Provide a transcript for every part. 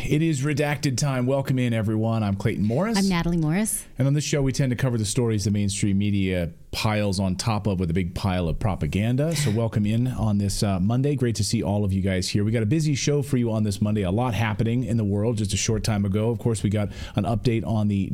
It is Redacted time. Welcome in, everyone. I'm Clayton Morris. I'm Natalie Morris. And on this show, we tend to cover the stories the mainstream media piles on top of with a big pile of propaganda. So welcome in on this Monday. Great to see all of you guys here. We got a busy show for you on this Monday. A lot happening in the world just a short time ago. Of course, we got an update on the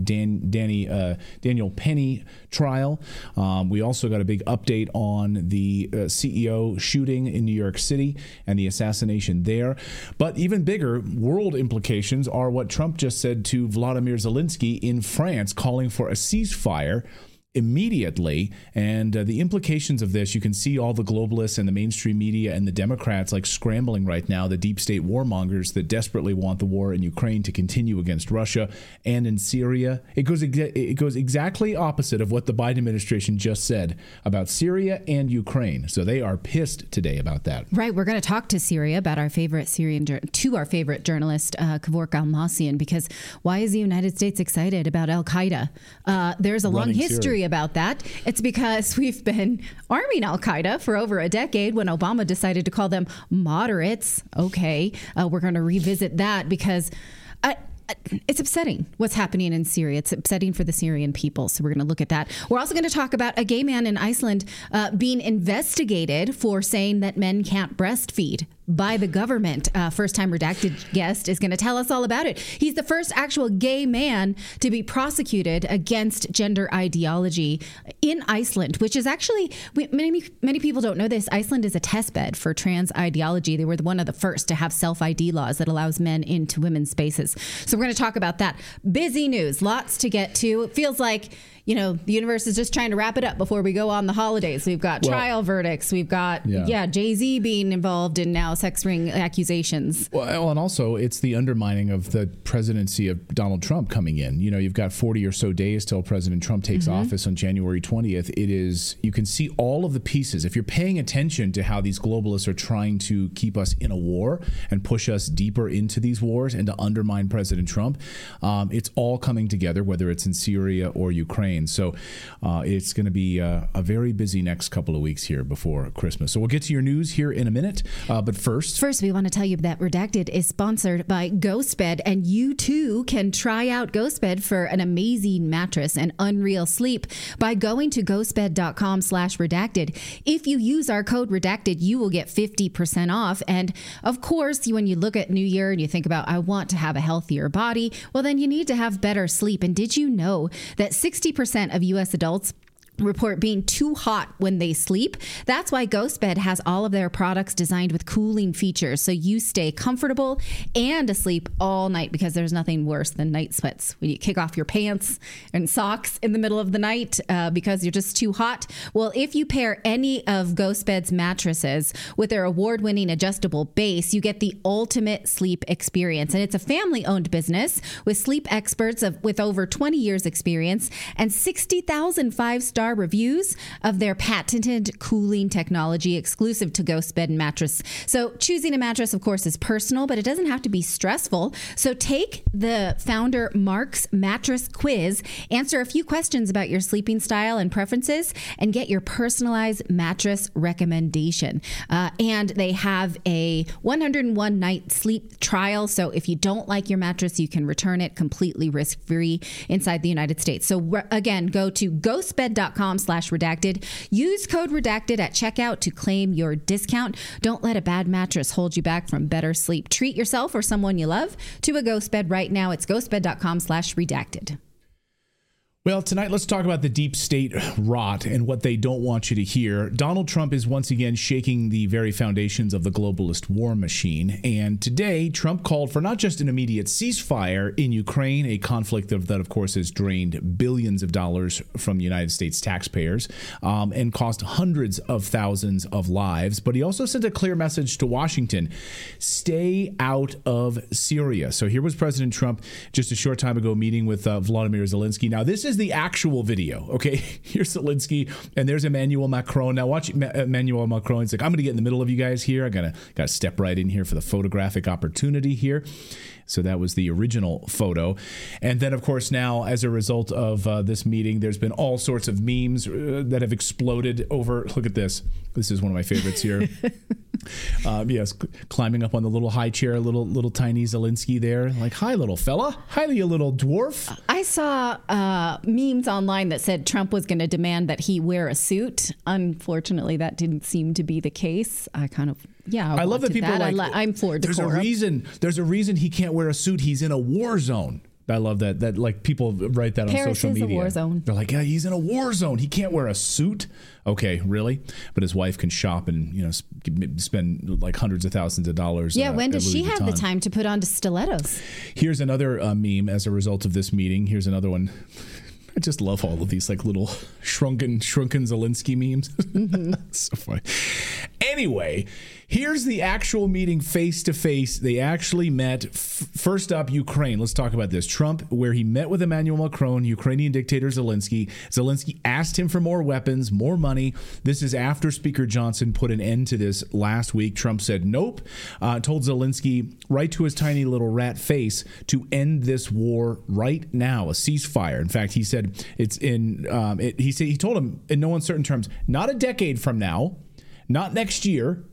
Daniel Penny trial. We also got a big update on the CEO shooting in New York City and the assassination there. But even bigger world implications are what Trump just said to Vladimir Zelensky in France, calling for a ceasefire immediately. And the implications of this, you can see all the globalists and the mainstream media and the Democrats like scrambling right now, the deep state warmongers that desperately want the war in Ukraine to continue against Russia and in Syria. It goes exactly opposite of what the Biden administration just said about Syria and Ukraine. So they are pissed today about that. Right. We're going to talk to Syria about our favorite our favorite journalist, Kevork Almassian, because why is the United States excited about Al-Qaeda? There's a long history about that. It's because we've been arming Al-Qaeda for over a decade. When Obama decided to call them moderates, okay, we're going to revisit that because it's upsetting what's happening in Syria. It's upsetting for the Syrian people. So we're going to look at that. We're also going to talk about a gay man in Iceland being investigated for saying that men can't breastfeed by the government. First time Redacted guest is going to tell us all about it. He's the first actual gay man to be prosecuted against gender ideology in Iceland, which is actually, many people don't know this. Iceland is a test bed for trans ideology. They were one of the first to have self-ID laws that allows men into women's spaces. So we're going to talk about that. Busy news, lots to get to. It feels like, you know, the universe is just trying to wrap it up before we go on the holidays. We've got trial verdicts. We've got, Jay-Z being involved in now sex ring accusations. Well, and also it's the undermining of the presidency of Donald Trump coming in. You know, you've got 40 or so days till President Trump takes office on January 20th. It is, you can see all of the pieces. If you're paying attention to how these globalists are trying to keep us in a war and push us deeper into these wars and to undermine President Trump, it's all coming together, whether it's in Syria or Ukraine. So it's going to be a very busy next couple of weeks here before Christmas. So we'll get to your news here in a minute. But first, we want to tell you that Redacted is sponsored by GhostBed, and you too can try out GhostBed for an amazing mattress and unreal sleep by going to ghostbed.com/redacted. If you use our code Redacted, you will get 50% off. And of course, when you look at New Year and you think about, I want to have a healthier body, well, then you need to have better sleep. And did you know that 60% of U.S. adults report being too hot when they sleep? That's why GhostBed has all of their products designed with cooling features, so you stay comfortable and asleep all night, because there's nothing worse than night sweats when you kick off your pants and socks in the middle of the night because you're just too hot. Well, if you pair any of GhostBed's mattresses with their award-winning adjustable base, you get the ultimate sleep experience. And it's a family-owned business with sleep experts with over 20 years experience and 60,000 five-star reviews of their patented cooling technology exclusive to GhostBed mattress. So choosing a mattress, of course, is personal, but it doesn't have to be stressful. So take the founder Mark's mattress quiz, answer a few questions about your sleeping style and preferences, and get your personalized mattress recommendation. And they have a 101 night sleep trial. So if you don't like your mattress, you can return it completely risk-free inside the United States. So again, go to ghostbed.com/redacted. Use code redacted at checkout to claim your discount. Don't let a bad mattress hold you back from better sleep. Treat yourself or someone you love to a GhostBed right now. It's ghostbed.com/redacted. Well, tonight, let's talk about the deep state rot and what they don't want you to hear. Donald Trump is once again shaking the very foundations of the globalist war machine. And today, Trump called for not just an immediate ceasefire in Ukraine, a conflict that, of course, has drained billions of dollars from the United States taxpayers and cost hundreds of thousands of lives. But he also sent a clear message to Washington: stay out of Syria. So here was President Trump just a short time ago meeting with Vladimir Zelensky. Now, this is the actual video, okay? Here's Zelensky, and there's Emmanuel Macron. Now watch Emmanuel Macron. He's like, I'm going to get in the middle of you guys here. I got to step right in here for the photographic opportunity here. So that was the original photo. And then, of course, now, as a result of this meeting, there's been all sorts of memes that have exploded over. Look at this. This is one of my favorites here. Yes, climbing up on the little high chair, little tiny Zelensky there. Like, hi, little fella. Hi, you little dwarf. I saw memes online that said Trump was going to demand that he wear a suit. Unfortunately, that didn't seem to be the case. I love that people are like, I'm floored. There's a reason he can't wear a suit. He's in a war zone. I love that like people write that on social media. Paris is a war zone. They're like, yeah, he's in a war zone. He can't wear a suit. Okay, really? But his wife can shop and spend like hundreds of thousands of dollars. Yeah, when does she have the time to put on stilettos? Here's another meme as a result of this meeting. Here's another one. I just love all of these like little shrunken Zelensky memes. Mm-hmm. So funny. Anyway, here's the actual meeting face to face. They actually met. First up, Ukraine. Let's talk about this. Trump, where he met with Emmanuel Macron, Ukrainian dictator Zelensky. Zelensky asked him for more weapons, more money. This is after Speaker Johnson put an end to this last week. Trump said nope. Told Zelensky right to his tiny little rat face to end this war right now, a ceasefire. In fact, he said it's in. He told him in no uncertain terms, not a decade from now, not next year.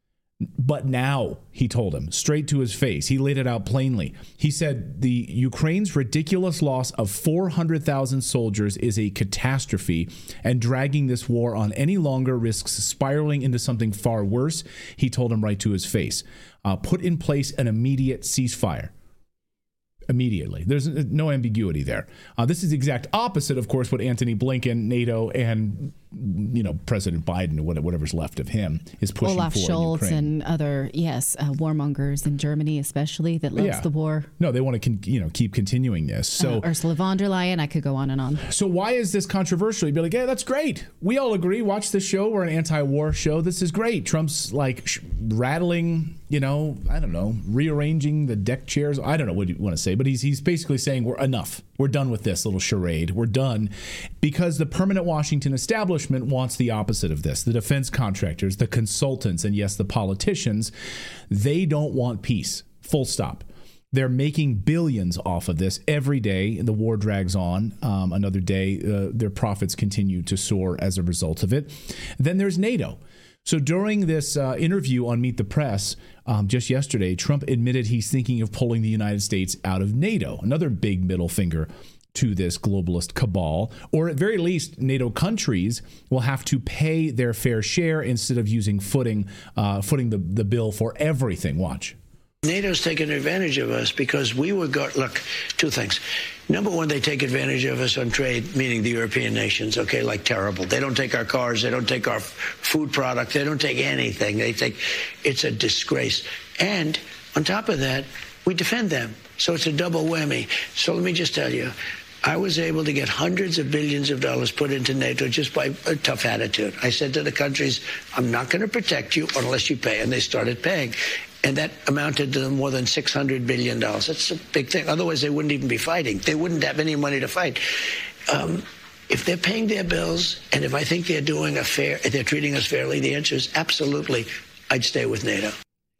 But now, he told him, straight to his face. He laid it out plainly. He said the Ukraine's ridiculous loss of 400,000 soldiers is a catastrophe, and dragging this war on any longer risks spiraling into something far worse. He told him right to his face. Put in place an immediate ceasefire. Immediately. There's no ambiguity there. This is the exact opposite, of course, what Antony Blinken, NATO, and President Biden, whatever's left of him, is pushing Olaf for Scholz Ukraine. and other, warmongers in Germany, especially, that loves the war. No, they want to keep continuing this. So Ursula von der Leyen, I could go on and on. So why is this controversial? You'd be like, yeah, that's great. We all agree. Watch this show. We're an anti-war show. This is great. Trump's like rattling, I don't know, rearranging the deck chairs. I don't know what you want to say, but he's basically saying we're enough. We're done with this little charade. We're done, because the permanent Washington establishment wants the opposite of this. The defense contractors, the consultants, and yes, the politicians, they don't want peace. Full stop. They're making billions off of this every day. The war drags on. Another day, their profits continue to soar as a result of it. Then there's NATO. So during this interview on Meet the Press just yesterday, Trump admitted he's thinking of pulling the United States out of NATO. Another big middle finger to this globalist cabal, or at very least, NATO countries will have to pay their fair share instead of using footing the bill for everything. Watch. NATO's taken advantage of us because look, two things. Number one, they take advantage of us on trade, meaning the European nations, like terrible. They don't take our cars, they don't take our food product, they don't take anything. It's a disgrace. And on top of that, we defend them. So it's a double whammy. So let me just tell you, I was able to get hundreds of billions of dollars put into NATO just by a tough attitude. I said to the countries, I'm not going to protect you unless you pay. And they started paying. And that amounted to more than $600 billion. That's a big thing. Otherwise, they wouldn't even be fighting. They wouldn't have any money to fight. If they're paying their bills, and if I think they're treating us fairly, the answer is absolutely, I'd stay with NATO.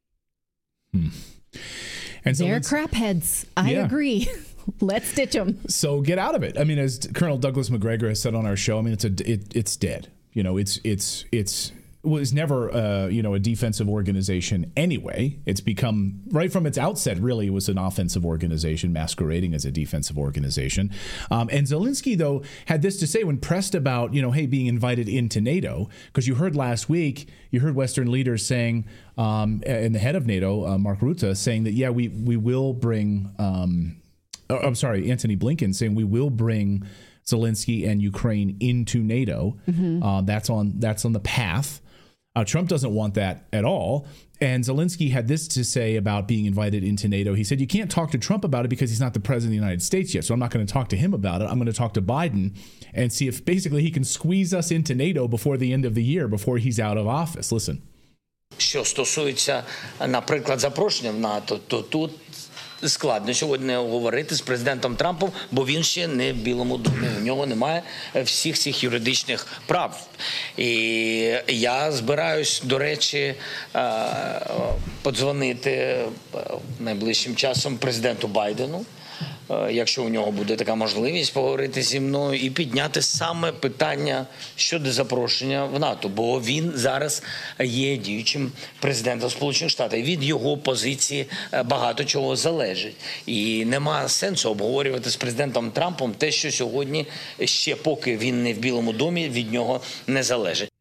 And so they're crapheads. I agree. Let's ditch them. So get out of it. I mean, as Colonel Douglas McGregor has said on our show, I mean, it's dead. It was never a defensive organization anyway. It's become, right from its outset, really, it was an offensive organization masquerading as a defensive organization. And Zelensky, though, had this to say when pressed about, hey, being invited into NATO, because you heard last week, Western leaders saying, and the head of NATO, Mark Rutte, saying that, yeah, we will bring, Antony Blinken saying we will bring Zelensky and Ukraine into NATO. Mm-hmm. That's on the path. Trump doesn't want that at all. And Zelensky had this to say about being invited into NATO. He said, you can't talk to Trump about it because he's not the president of the United States yet. So I'm not going to talk to him about it. I'm going to talk to Biden and see if basically he can squeeze us into NATO before the end of the year, before he's out of office. Listen. Що стосується, наприклад, запрошення в НАТО, то тут складно сьогодні говорити з президентом Трампом, бо він ще не в Білому домі. У нього немає всіх цих юридичних прав. І я збираюсь, до речі, подзвонити найближчим часом президенту Байдену якщо у нього буде така можливість поговорити зі мною і підняти саме питання щодо запрошення в НАТО, бо він зараз є діючим президентом Сполучених Штатів. Від його позиції багато чого залежить. І нема сенсу обговорювати з президентом Трампом те, що сьогодні ще поки він не в Білому домі, від нього не залежить.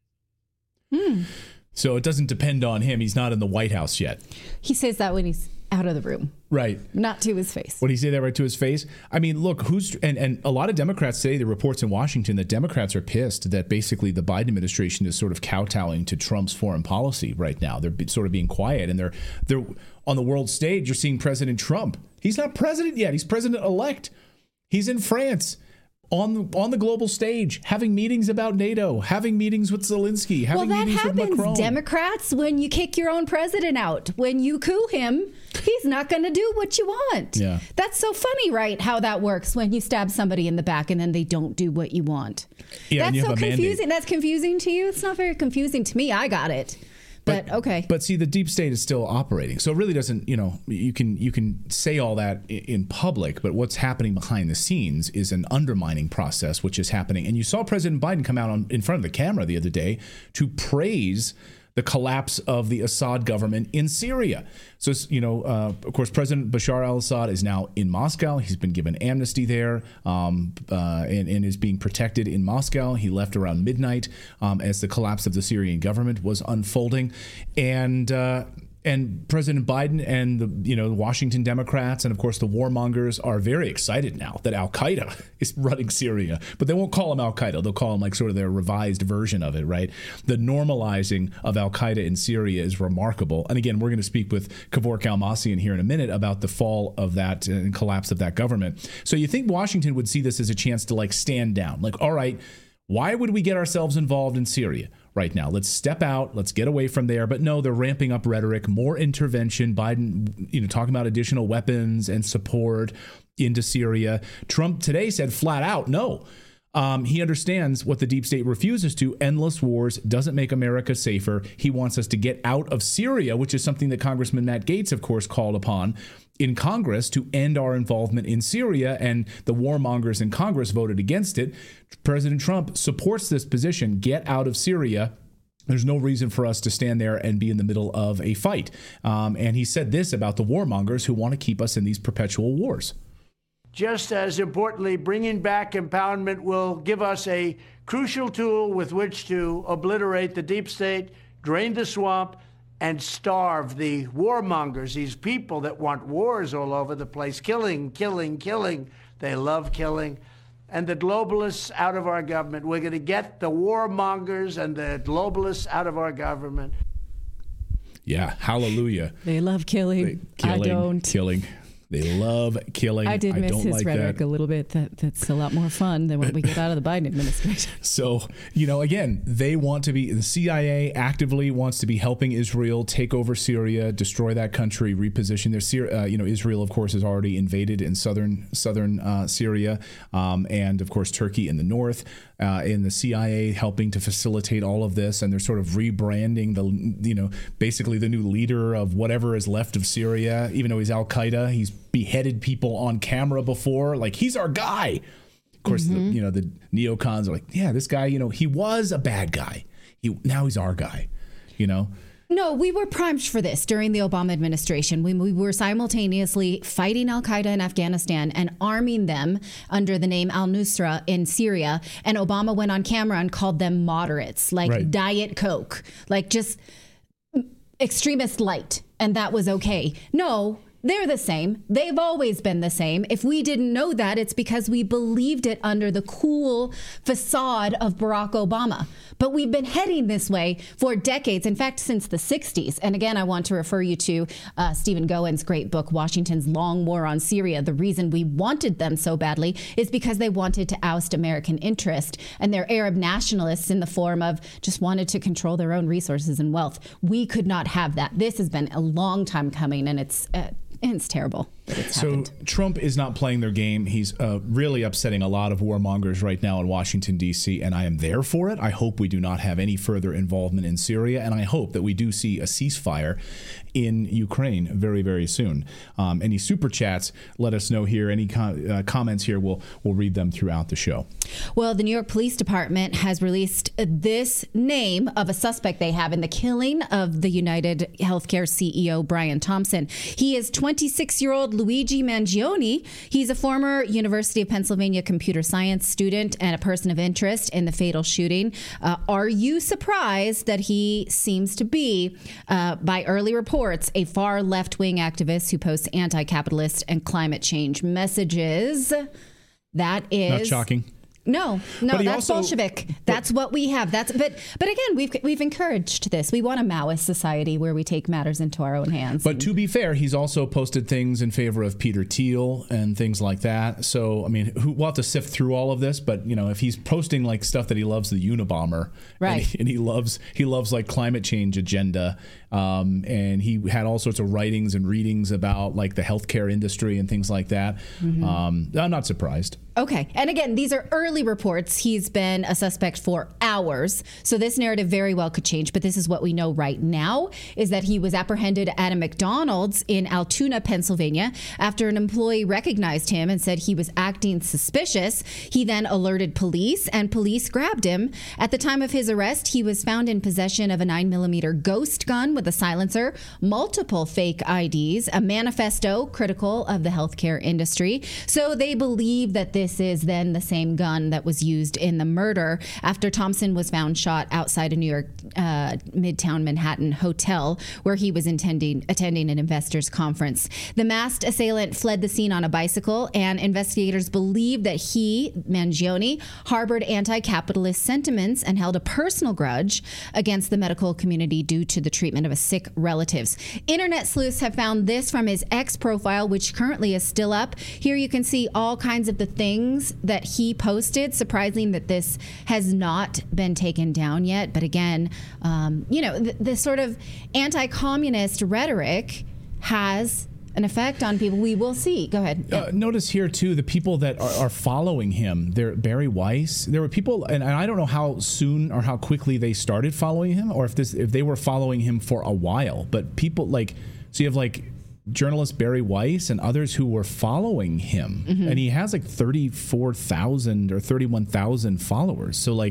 So it doesn't depend on him. He's not in the White House yet. He says that when he's out of the room. Right. Not to his face. Would he say that right to his face? I mean, look, and a lot of Democrats say, the reports in Washington, that Democrats are pissed that basically the Biden administration is sort of kowtowing to Trump's foreign policy right now. They're sort of being quiet, and they're on the world stage. You're seeing President Trump. He's not president yet. He's president-elect. He's in France. On the global stage, having meetings about NATO, having meetings with Zelensky, having meetings with Macron. Well, that happens, Democrats, when you kick your own president out. When you coup him, he's not going to do what you want. Yeah. That's so funny, right, how that works when you stab somebody in the back and then they don't do what you want. Yeah, that's so confusing. That's confusing to you? It's not very confusing to me. I got it. But okay. But see, the deep state is still operating. So it really doesn't, you can say all that in public, but what's happening behind the scenes is an undermining process, which is happening. And you saw President Biden come out in front of the camera the other day to praise the collapse of the Assad government in Syria. So, of course, President Bashar al-Assad is now in Moscow. He's been given amnesty there and is being protected in Moscow. He left around midnight as the collapse of the Syrian government was unfolding. And President Biden and the Washington Democrats and, of course, the warmongers are very excited now that Al-Qaeda is running Syria. But they won't call him Al-Qaeda. They'll call him like sort of their revised version of it, right? The normalizing of Al-Qaeda in Syria is remarkable. And again, we're going to speak with Kevork Almassian here in a minute about the fall of that and collapse of that government. So you think Washington would see this as a chance to stand down? All right, why would we get ourselves involved in Syria right now? Let's step out. Let's get away from there. But no, they're ramping up rhetoric, more intervention. Biden, talking about additional weapons and support into Syria. Trump today said flat out, no. He understands what the deep state refuses to. Endless wars doesn't make America safer. He wants us to get out of Syria, which is something that Congressman Matt Gaetz, of course, called upon in Congress to end our involvement in Syria, and the warmongers in Congress voted against it. President Trump supports this position, get out of Syria. There's no reason for us to stand there and be in the middle of a fight. And he said this about the warmongers who want to keep us in these perpetual wars. Just as importantly, bringing back empowerment will give us a crucial tool with which to obliterate the deep state, drain the swamp, and starve the warmongers, these people that want wars all over the place, killing. They love killing. And the globalists out of our government. We're going to get the warmongers and the globalists out of our government. Yeah, hallelujah. They love killing. I don't. Killing. They love killing. I did miss his rhetoric a little bit. That's a lot more fun than what we get out of the Biden administration. So, again, they want to be, the CIA actively wants to be helping Israel take over Syria, destroy that country, reposition their Israel, of course, is already invaded in southern Syria, and of course, Turkey in the north, and the CIA helping to facilitate all of this. And they're sort of rebranding basically the new leader of whatever is left of Syria, even though he's Al-Qaeda. He's beheaded people on camera before. He's our guy. Of course, the neocons are like, yeah, this guy, he was a bad guy. Now he's our guy, No, we were primed for this during the Obama administration. We were simultaneously fighting Al-Qaeda in Afghanistan and arming them under the name al-Nusra in Syria. And Obama went on camera and called them moderates, right. Diet Coke, just extremist light. And that was okay. No. They're the same. They've always been the same. If we didn't know that, it's because we believed it under the cool facade of Barack Obama. But we've been heading this way for decades, in fact, since the 60s. And again, I want to refer you to Stephen Gowen's great book, Washington's Long War on Syria. The reason we wanted them so badly is because they wanted to oust American interest. And they're Arab nationalists in the form of just wanted to control their own resources and wealth. We could not have that. This has been a long time coming, and it's terrible. So Trump is not playing their game. He's really upsetting a lot of warmongers right now in Washington, D.C., and I am there for it. I hope we do not have any further involvement in Syria, and I hope that we do see a ceasefire in Ukraine very, very soon. Any super chats, let us know here. Any comments here, we'll read them throughout the show. Well, the New York Police Department has released this name of a suspect they have in the killing of the United Healthcare CEO, Brian Thompson. He is 26-year-old Luigi Mangione. He's a former University of Pennsylvania computer science student and a person of interest in the fatal shooting. Are you surprised that he seems to be, by early reports, a far left-wing activist who posts anti-capitalist and climate change messages? That is not shocking. No, that's Bolshevik. That's what we have. But again, we've encouraged this. We want a Maoist society where we take matters into our own hands. But to be fair, he's also posted things in favor of Peter Thiel and things like that. So, I mean, we'll have to sift through all of this. But, you know, if he's posting like stuff that he loves, the Unabomber, right, and he loves like climate change agenda, and he had all sorts of writings and readings about like the healthcare industry and things like that. I'm not surprised. Okay. And again, these are early reports. He's been a suspect for hours. So this narrative very well could change. But this is what we know right now, is that he was apprehended at a McDonald's in Altoona, Pennsylvania, after an employee recognized him and said he was acting suspicious. He then alerted police, and police grabbed him. At the time of his arrest, he was found in possession of a 9mm Ghost gun with a silencer, multiple fake IDs, a manifesto critical of the healthcare industry. So they believe that this is then the same gun that was used in the murder after Thompson was found shot outside a New York Midtown Manhattan hotel where he was attending an investors conference. The masked assailant fled the scene on a bicycle, and investigators believe that he, Mangione, harbored anti-capitalist sentiments and held a personal grudge against the medical community due to the treatment of a sick relatives. Internet sleuths have found this from his X profile, which currently is still up. Here you can see all kinds of the things that he posted. Surprising that this has not been taken down yet. But again, the sort of anti-communist rhetoric has an effect on people. We will see. Go ahead. Notice here, too, the people that are following him. They're Barry Weiss. There were people, and I don't know how soon or how quickly they started following him, or if they were following him for a while. But people so you have journalist Barry Weiss and others who were following him. And he has 34,000 or 31,000 followers. So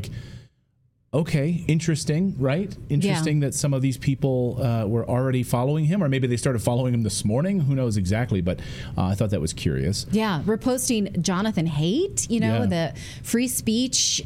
okay, interesting, right? Interesting that some of these people were already following him, or maybe they started following him this morning. Who knows exactly, but I thought that was curious. Yeah, we're posting Jonathan Haidt, the free speech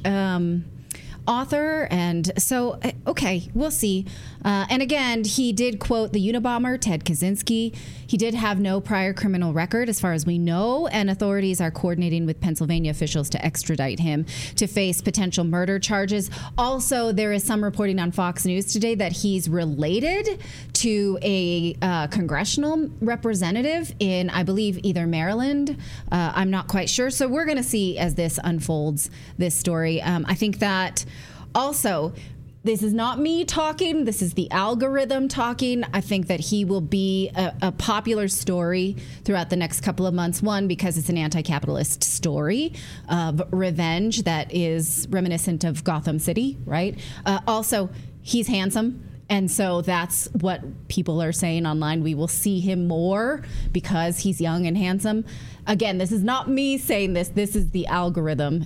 author. And so, okay, we'll see. And again, he did quote the Unabomber, Ted Kaczynski. He did have no prior criminal record as far as we know, and authorities are coordinating with Pennsylvania officials to extradite him to face potential murder charges. Also, there is some reporting on Fox News today that he's related to a congressional representative in, I believe, either Maryland. I'm not quite sure. So we're going to see as this unfolds, this story. I think that also, this is not me talking. This is the algorithm talking. I think that he will be a popular story throughout the next couple of months. One, because it's an anti-capitalist story of revenge that is reminiscent of Gotham City, right? Also, he's handsome. And so that's what people are saying online. We will see him more because he's young and handsome. Again, this is not me saying this. This is the algorithm.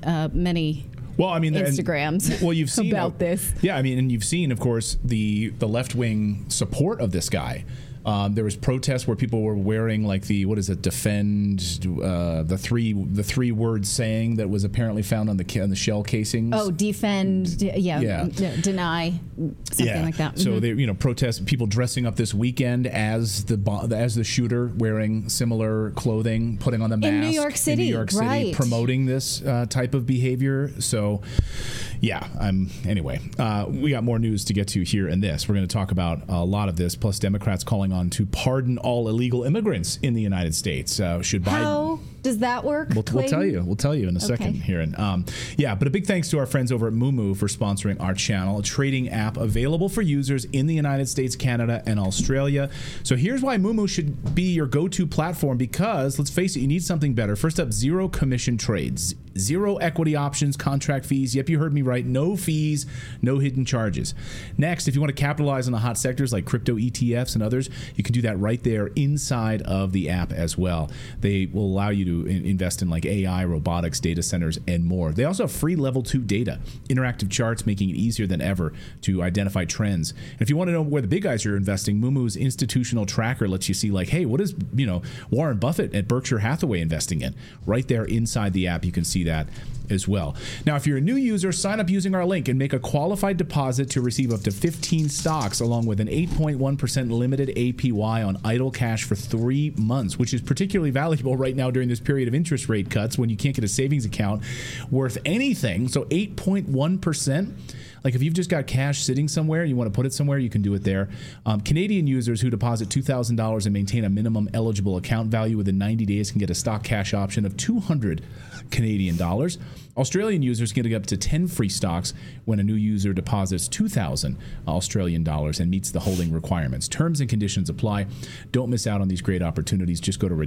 Instagrams. You've seen about this. Yeah, and you've seen, of course, the left-wing support of this guy. There was protests where people were wearing defend the three word saying that was apparently found on the shell casings. Oh, defend, deny, something like that. So they protest, people dressing up this weekend as the shooter, wearing similar clothing, putting on the mask in New York City, right. Promoting this type of behavior. So anyway, we got more news to get to here in this. We're going to talk about a lot of this, plus Democrats calling on to pardon all illegal immigrants in the United States. Should Biden... Does that work? We'll tell you. We'll tell you in a second here. And but a big thanks to our friends over at Moomoo for sponsoring our channel, a trading app available for users in the United States, Canada, and Australia. So here's why Moomoo should be your go-to platform, because let's face it, you need something better. First up, zero commission trades, zero equity options, contract fees. Yep, you heard me right. No fees, no hidden charges. Next, if you want to capitalize on the hot sectors like crypto ETFs and others, you can do that right there inside of the app as well. They will allow you to invest in like AI, robotics, data centers, and more. They also have free level 2 data, interactive charts, making it easier than ever to identify trends. And if you want to know where the big guys are investing, Moomoo's institutional tracker lets you see like, hey, what is, Warren Buffett at Berkshire Hathaway investing in? Right there inside the app, you can see that as well. Now, if you're a new user, sign up using our link and make a qualified deposit to receive up to 15 stocks along with an 8.1% limited APY on idle cash for 3 months, which is particularly valuable right now during this period of interest rate cuts when you can't get a savings account worth anything. So 8.1%. Like if you've just got cash sitting somewhere, you want to put it somewhere, you can do it there. Canadian users who deposit $2,000 and maintain a minimum eligible account value within 90 days can get a stock cash option of 200 Canadian dollars. Australian users can get up to 10 free stocks when a new user deposits 2,000 Australian dollars and meets the holding requirements. Terms and conditions apply. Don't miss out on these great opportunities. Just go to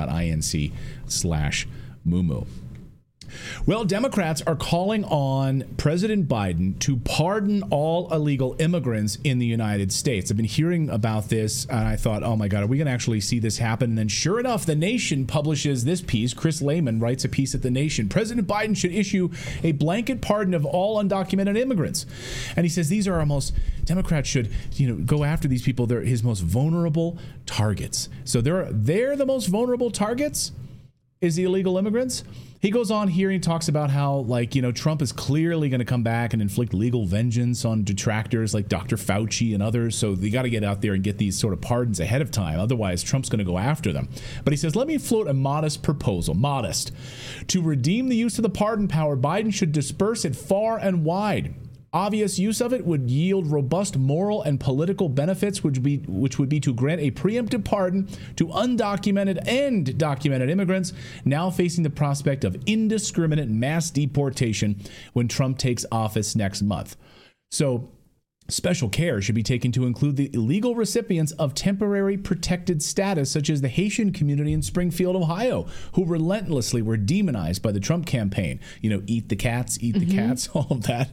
redacted.inc/Moomoo. Well, Democrats are calling on President Biden to pardon all illegal immigrants in the United States. I've been hearing about this, and I thought, oh my God, are we going to actually see this happen? And then sure enough, The Nation publishes this piece. Chris Lehman writes a piece at The Nation. President Biden should issue a blanket pardon of all undocumented immigrants. And he says these are Democrats should, go after these people. They're his most vulnerable targets. So they're the most vulnerable targets, is the illegal immigrants. He goes on here and talks about how, Trump is clearly going to come back and inflict legal vengeance on detractors like Dr. Fauci and others. So they got to get out there and get these sort of pardons ahead of time. Otherwise, Trump's going to go after them. But he says, let me float a modest proposal. Modest. To redeem the use of the pardon power, Biden should disperse it far and wide. Obvious use of it would yield robust moral and political benefits, which would be to grant a preemptive pardon to undocumented and documented immigrants now facing the prospect of indiscriminate mass deportation when Trump takes office next month. So special care should be taken to include the illegal recipients of temporary protected status, such as the Haitian community in Springfield, Ohio, who relentlessly were demonized by the Trump campaign. Eat the cats, all of that.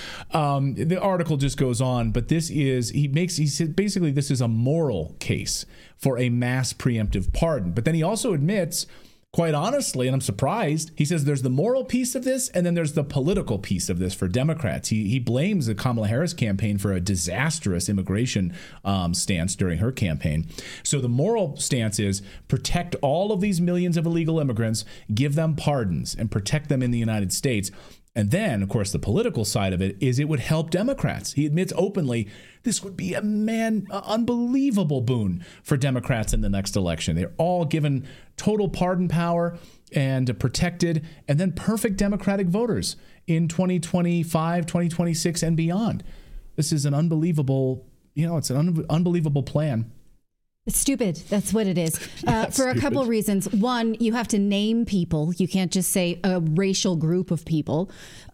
The article just goes on, but he said basically this is a moral case for a mass preemptive pardon. But then he also admits, quite honestly, and I'm surprised, he says there's the moral piece of this and then there's the political piece of this for Democrats. He blames the Kamala Harris campaign for a disastrous immigration stance during her campaign. So the moral stance is protect all of these millions of illegal immigrants, give them pardons, and protect them in the United States. And then, of course, the political side of it is it would help Democrats. He admits openly this would be an unbelievable boon for Democrats in the next election. They're all given total pardon power and protected, and then perfect Democratic voters in 2025, 2026, and beyond. This is an unbelievable, it's an unbelievable plan. It's stupid. That's what it is. For a couple of reasons. One, you have to name people. You can't just say a racial group of people.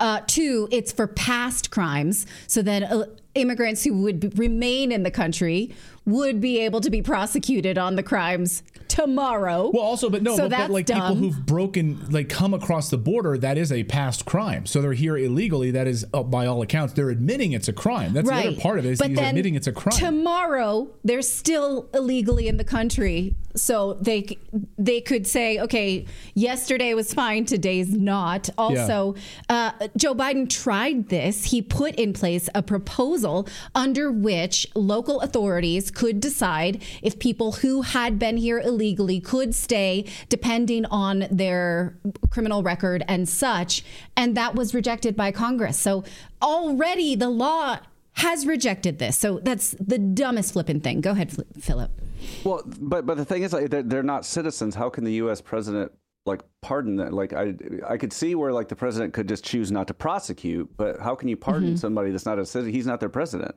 Two, it's for past crimes. So that immigrants who would remain in the country would be able to be prosecuted on the crimes tomorrow. Well, also, but like dumb. People who've come across the border, that is a past crime. So they're here illegally. That is, by all accounts, they're admitting it's a crime. That's right. The other part of it is he's admitting it's a crime. Tomorrow, they're still illegally in the country. So they could say, okay, yesterday was fine, today's not. Also, Joe Biden tried this. He put in place a proposal under which local authorities could decide if people who had been here illegally could stay depending on their criminal record and such. And that was rejected by Congress. So already the law has rejected this. So that's the dumbest flipping thing. Go ahead, Philip. Well, but the thing is, they're not citizens. How can the U.S. president pardon that? I could see where the president could just choose not to prosecute, but how can you pardon somebody that's not a citizen? He's not their president.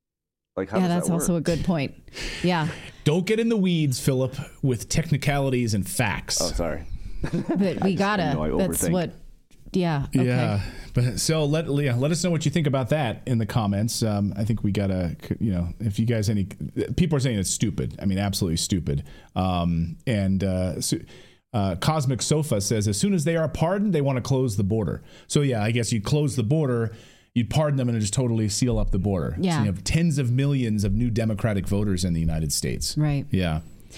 That's also a good point. Yeah. Don't get in the weeds, Philip, with technicalities and facts. Oh, sorry. But we gotta. That's what. Yeah. Okay. Yeah. But so let us know what you think about that in the comments. I think we gotta, if you guys people are saying it's stupid. I mean, absolutely stupid. Cosmic Sofa says as soon as they are pardoned, they want to close the border. So yeah, I guess you close the border, you'd pardon them and just totally seal up the border. Yeah. So you have tens of millions of new Democratic voters in the United States. Right. Yeah.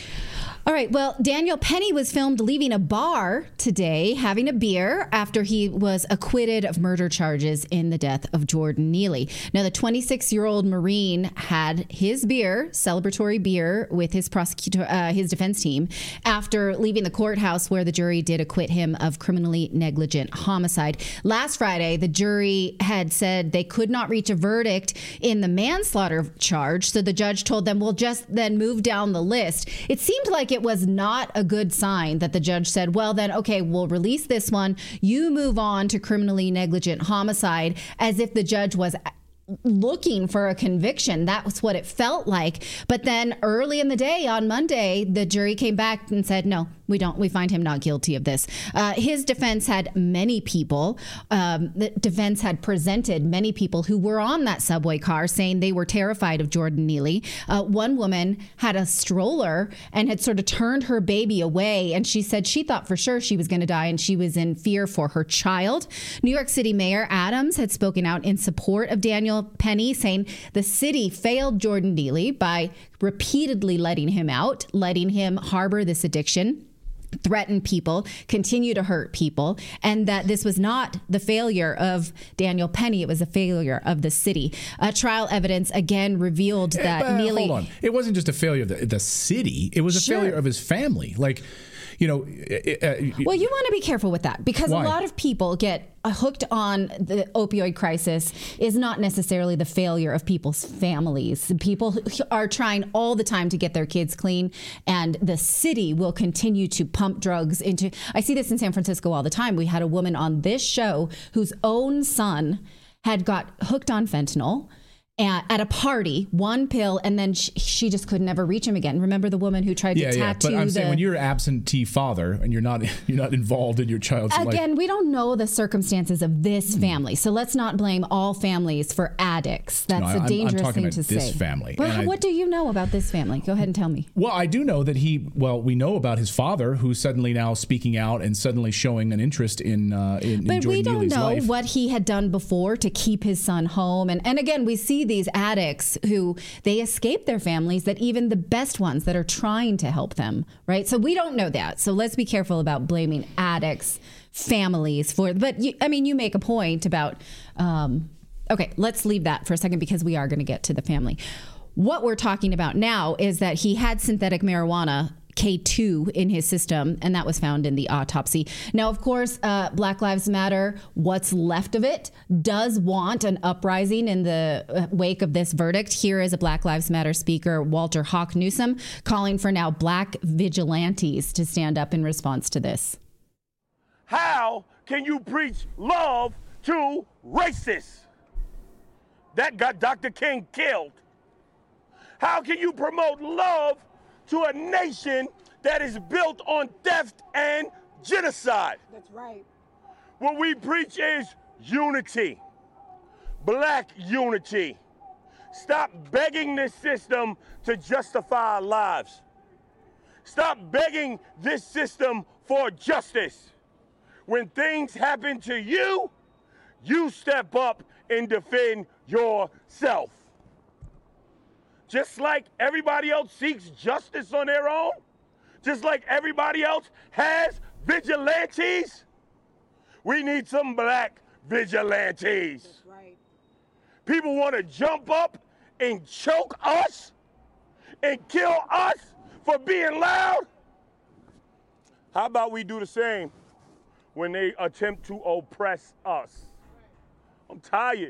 All right. Well, Daniel Penny was filmed leaving a bar today, having a beer after he was acquitted of murder charges in the death of Jordan Neely. Now, the 26-year-old Marine had his beer, celebratory beer, with his his defense team after leaving the courthouse where the jury did acquit him of criminally negligent homicide. Last Friday, the jury had said they could not reach a verdict in the manslaughter charge, so the judge told them, "We'll just then move down the list." It seemed like it was not a good sign that the judge said, well, then, okay, we'll release this one. You move on to criminally negligent homicide, as if the judge was looking for a conviction. That was what it felt like. But then early in the day on Monday, the jury came back and said, no, we find him not guilty of this. His defense had many people. The defense had presented many people who were on that subway car saying they were terrified of Jordan Neely. One woman had a stroller and had sort of turned her baby away. And she said she thought for sure she was going to die and she was in fear for her child. New York City Mayor Adams had spoken out in support of Daniel Penny, saying the city failed Jordan Neely by repeatedly letting him out, letting him harbor this addiction, threaten people, continue to hurt people, and that this was not the failure of Daniel Penny, it was a failure of the city. Trial evidence again revealed that Neely... Hold on. It wasn't just a failure of the city, it was a failure of his family. Like, well, you want to be careful with that because Why? A lot of people get hooked on the opioid crisis is not necessarily the failure of people's families. People are trying all the time to get their kids clean, and the city will continue to pump drugs into... I see this in San Francisco all the time. We had a woman on this show whose own son had got hooked on fentanyl at a party, one pill, and then she just could never reach him again. Remember the woman who tried to tattoo? But I'm saying when you're an absentee father and you're not involved in your child's life. Again, we don't know the circumstances of this family, so let's not blame all families for addicts. That's a dangerous thing to say. This family. But what do you know about this family? Go ahead and tell me. Well, I do know that we know about his father, who's suddenly now speaking out and suddenly showing an interest in Jordan Neely's life. But we don't know what he had done before to keep his son home. And again, we see these addicts who they escape their families, that even the best ones that are trying to help them, right? So we don't know that. So let's be careful about blaming addicts, families for, but you make a point about, okay, let's leave that for a second because we are going to get to the family. What we're talking about now is that he had synthetic marijuana, K2, in his system, and that was found in the autopsy. Now, of course, Black Lives Matter, what's left of it, does want an uprising in the wake of this verdict. Here is a Black Lives Matter speaker, Walter Hawk Newsom, calling for now black vigilantes to stand up in response to this. How can you preach love to racists? That got Dr. King killed. How can you promote love to a nation that is built on theft and genocide? That's right. What we preach is unity, black unity. Stop begging this system to justify our lives. Stop begging this system for justice. When things happen to you, you step up and defend yourself. Just like everybody else seeks justice on their own, just like everybody else has vigilantes, we need some black vigilantes. That's right. People want to jump up and choke us and kill us for being loud. How about we do the same when they attempt to oppress us? I'm tired.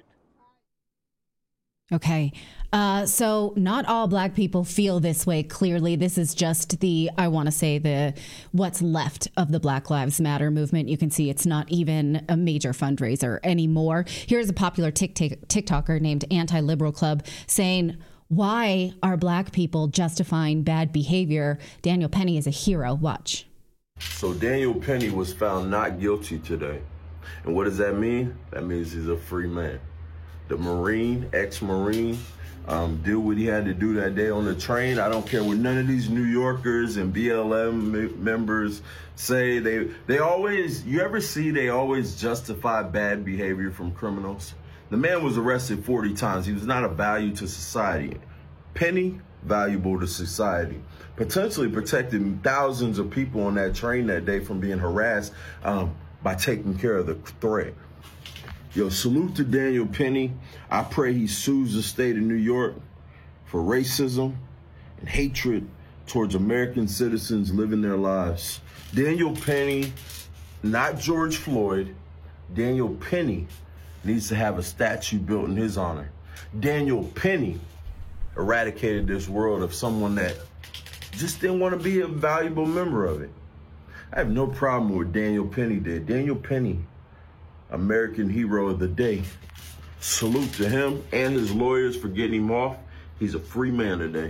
Okay. So not all black people feel this way. Clearly, this is just what's left of the Black Lives Matter movement. You can see it's not even a major fundraiser anymore. Here's a popular TikToker named Anti-Liberal Club saying, why are black people justifying bad behavior? Daniel Penny is a hero. Watch. So Daniel Penny was found not guilty today. And what does that mean? That means he's a free man. The Marine, ex-Marine, did what he had to do that day on the train. I don't care what none of these New Yorkers and BLM members say. They always, you ever see they always justify bad behavior from criminals? The man was arrested 40 times. He was not a value to society. Penny, valuable to society. Potentially protecting thousands of people on that train that day from being harassed by taking care of the threat. Yo, salute to Daniel Penny. I pray he sues the state of New York for racism and hatred towards American citizens living their lives. Daniel Penny, not George Floyd, Daniel Penny needs to have a statue built in his honor. Daniel Penny eradicated this world of someone that just didn't want to be a valuable member of it. I have no problem with what Daniel Penny did. Daniel Penny, American hero of the day. Salute to him and his lawyers for getting him off. He's a free man today.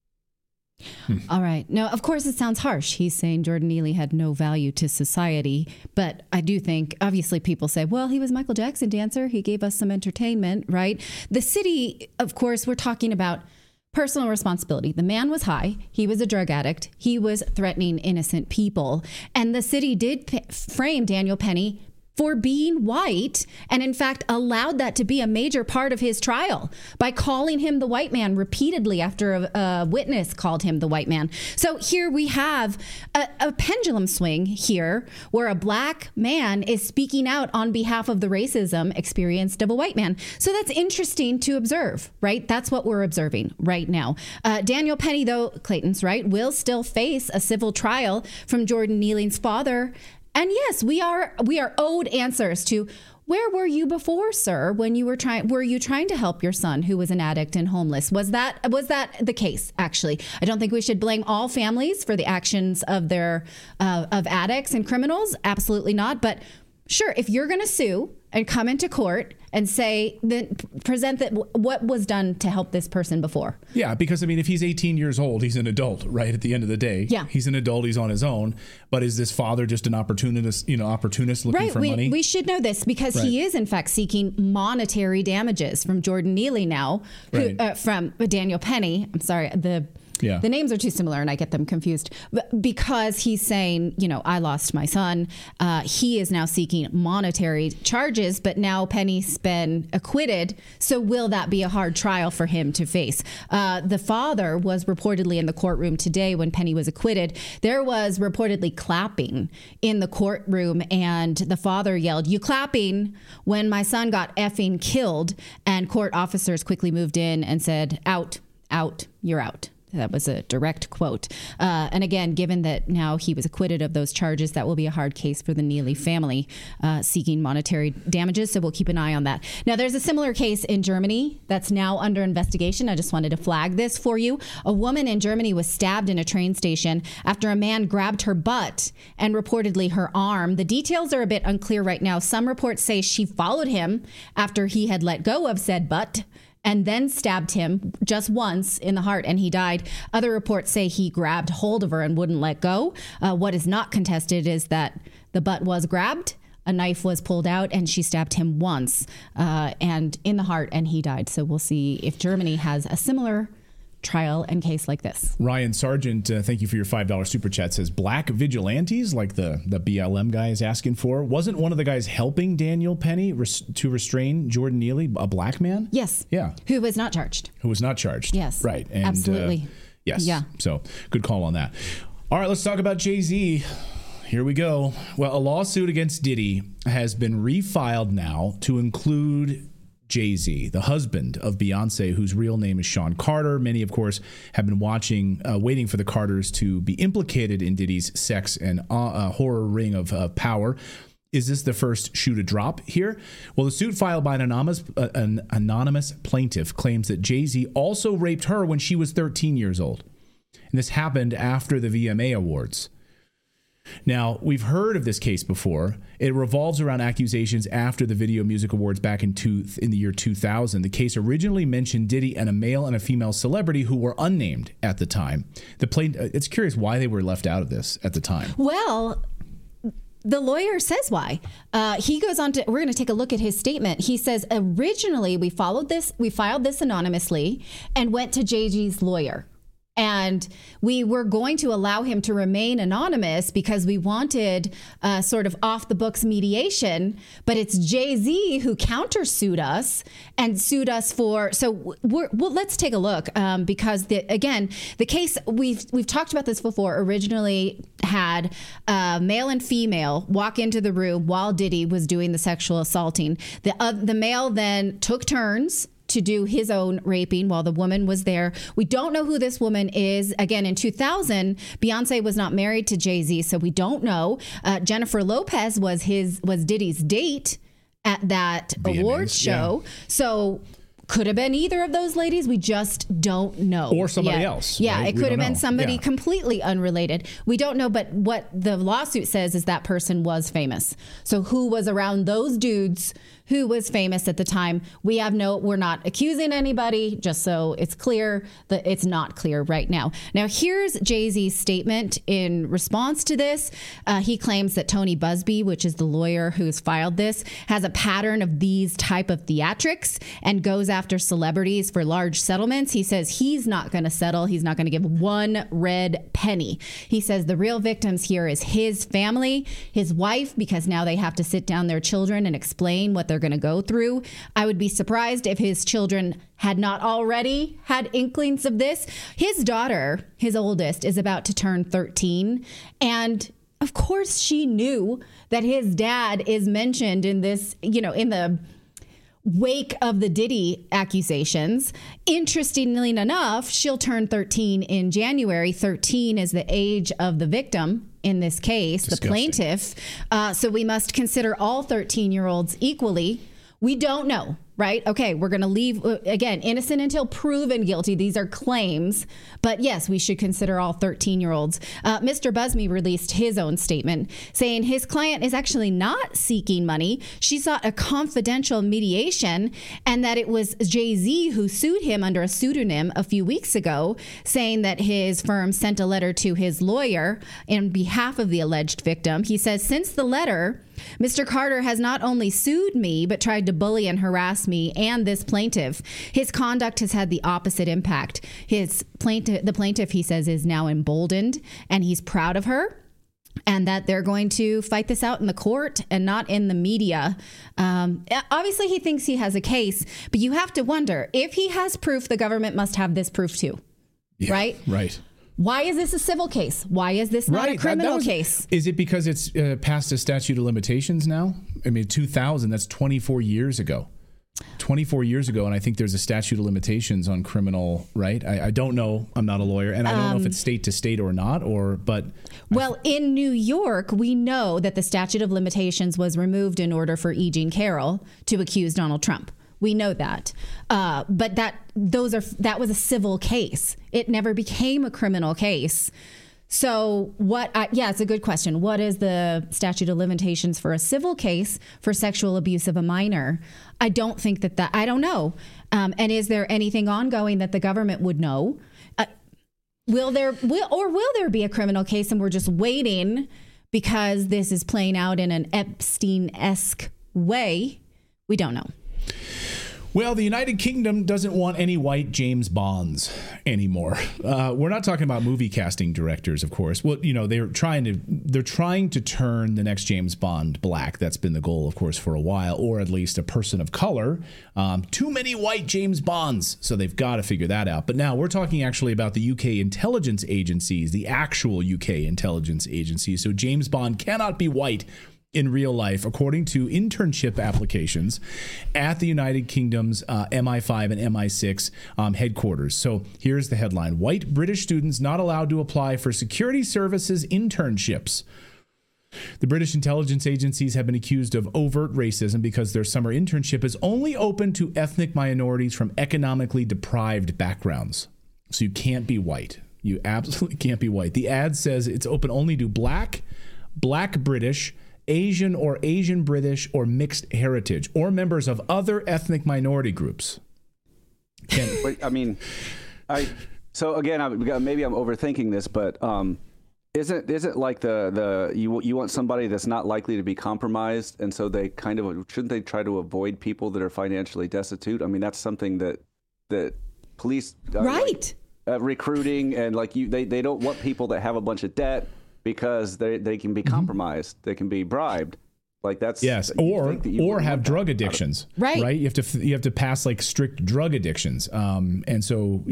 All right. Now, of course, it sounds harsh. He's saying Jordan Neely had no value to society. But I do think, obviously, people say, well, he was Michael Jackson dancer. He gave us some entertainment, right? The city, of course, we're talking about personal responsibility. The man was high. He was a drug addict. He was threatening innocent people. And the city did frame Daniel Penny for being white, and in fact allowed that to be a major part of his trial by calling him the white man repeatedly after a witness called him the white man. So here we have a pendulum swing here where a black man is speaking out on behalf of the racism experienced of a white man. So that's interesting to observe, right? That's what we're observing right now. Daniel Penny, though, Clayton's right, will still face a civil trial from Jordan Neely's father. And yes, we are owed answers to where were you before, sir, when you were trying to help your son who was an addict and homeless? Was that the case? Actually, I don't think we should blame all families for the actions of their of addicts and criminals. Absolutely not. But sure, if you're going to sue and come into court and say, then present that what was done to help this person before. Yeah, because I mean, if he's 18 years old, he's an adult, right? At the end of the day, yeah, he's an adult. He's on his own. But is this father just an opportunist looking for money? We should know this because he is in fact seeking monetary damages from Jordan Neely now, from Daniel Penny. I'm sorry, the names are too similar and I get them confused. But because he's saying, I lost my son. He is now seeking monetary charges, but now Penny's been acquitted. So will that be a hard trial for him to face? The father was reportedly in the courtroom today when Penny was acquitted. There was reportedly clapping in the courtroom, and the father yelled, "You clapping when my son got effing killed?" And court officers quickly moved in and said, "Out, you're out." That was a direct quote. And again, given that now he was acquitted of those charges, that will be a hard case for the Neely family seeking monetary damages. So we'll keep an eye on that. Now, there's a similar case in Germany that's now under investigation. I just wanted to flag this for you. A woman in Germany was stabbed in a train station after a man grabbed her butt and reportedly her arm. The details are a bit unclear right now. Some reports say she followed him after he had let go of said butt and then stabbed him just once in the heart, and he died. Other reports say he grabbed hold of her and wouldn't let go. What is not contested is that the butt was grabbed, a knife was pulled out, and she stabbed him once and in the heart, and he died. So we'll see if Germany has a similar trial and case like this. Ryan Sargent, thank you for your $5 super chat, says black vigilantes like the BLM guy is asking for. Wasn't one of the guys helping Daniel Penny to restrain Jordan Neely a black man? Yes. Yeah. Who was not charged. Yes. Right. And, absolutely. Yes. Yeah. So good call on that. All right, let's talk about Jay-Z. Here we go. Well, a lawsuit against Diddy has been refiled now to include Jay-Z, the husband of Beyonce, whose real name is Sean Carter. Many, of course, have been waiting for the Carters to be implicated in Diddy's sex and horror ring of power. Is this the first shoe to drop here? Well, the suit filed by an anonymous plaintiff claims that Jay-Z also raped her when she was 13 years old. And this happened after the VMA Awards. Now, we've heard of this case before. It revolves around accusations after the Video Music Awards back in the year 2000. The case originally mentioned Diddy and a male and a female celebrity who were unnamed at the time. It's curious why they were left out of this at the time. Well, the lawyer says why. He goes on to, we're going to take a look at his statement. He says, originally we filed this anonymously and went to Jay-Z's lawyer. And we were going to allow him to remain anonymous because we wanted sort of off the books mediation. But it's Jay-Z who countersued us and sued us for. So let's take a look because the case we've talked about this before. Originally had male and female walk into the room while Diddy was doing the sexual assaulting. The male then took turns to do his own raping while the woman was there. We don't know who this woman is. Again, in 2000, Beyonce was not married to Jay-Z, so we don't know. Jennifer Lopez was Diddy's date at that awards show. Yeah. So could have been either of those ladies. We just don't know. Or somebody else. Yeah, right? It could have been somebody completely unrelated. We don't know, but what the lawsuit says is that person was famous. So who was around those dudes who was famous at the time? We're not accusing anybody, just so it's clear that it's not clear right now. Now, here's Jay-Z's statement in response to this. He claims that Tony Busby, which is the lawyer who's filed this, has a pattern of these type of theatrics and goes after celebrities for large settlements. He says he's not going to settle. He's not going to give one red penny. He says the real victims here is his family, his wife, because now they have to sit down their children and explain what they're going to go through. I would be surprised if his children had not already had inklings of this. His daughter, his oldest, is about to turn 13. And of course she knew that his dad is mentioned in this, in the wake of the Diddy accusations. Interestingly enough, she'll turn 13 in January. 13 is the age of the victim in this case, the plaintiff. So we must consider all 13-year-olds equally. We don't know, right? Okay, we're going to leave, again, innocent until proven guilty. These are claims. But yes, we should consider all 13-year-olds. Mr. Busby released his own statement saying his client is actually not seeking money. She sought a confidential mediation, and that it was Jay-Z who sued him under a pseudonym a few weeks ago, saying that his firm sent a letter to his lawyer on behalf of the alleged victim. He says, since the letter, Mr. Carter has not only sued me, but tried to bully and harass me and this plaintiff. His conduct has had the opposite impact. The plaintiff, he says, is now emboldened, and he's proud of her, and that they're going to fight this out in the court and not in the media. Obviously, he thinks he has a case, but you have to wonder, if he has proof, the government must have this proof too, right? Right. Why is this a civil case? Why is this not a criminal case? Is it because it's past a statute of limitations now? I mean, 2000, that's 24 years ago. 24 years ago, and I think there's a statute of limitations on criminal, right? I don't know. I'm not a lawyer, and I don't know if it's state to state or not, but... Well, in New York, we know that the statute of limitations was removed in order for E. Jean Carroll to accuse Donald Trump. We know that. But that was a civil case. It never became a criminal case. So it's a good question. What is the statute of limitations for a civil case for sexual abuse of a minor? I don't think I don't know. And is there anything ongoing that the government would know? Will there be a criminal case and we're just waiting because this is playing out in an Epstein-esque way? We don't know. Well, the United Kingdom doesn't want any white James Bonds anymore. We're not talking about movie casting directors, of course. Well, they're trying to turn the next James Bond black. That's been the goal, of course, for a while, or at least a person of color. Too many white James Bonds, so they've got to figure that out. But now we're talking actually about the UK intelligence agencies, the actual UK intelligence agencies. So James Bond cannot be white in real life, according to internship applications at the United Kingdom's MI5 and MI6 headquarters. So here's the headline. White British students not allowed to apply for security services internships. The British intelligence agencies have been accused of overt racism because their summer internship is only open to ethnic minorities from economically deprived backgrounds. So you can't be white. You absolutely can't be white. The ad says it's open only to black, Black British, Asian or Asian British or mixed heritage, or members of other ethnic minority groups. So again, maybe I'm overthinking this, but isn't like you want somebody that's not likely to be compromised, and so they shouldn't they try to avoid people that are financially destitute? I mean, that's something that police right recruiting, and they don't want people that have a bunch of debt because they can be compromised, they can be bribed. Like that's or have drug addictions, right? You have to pass like strict drug addictions, and so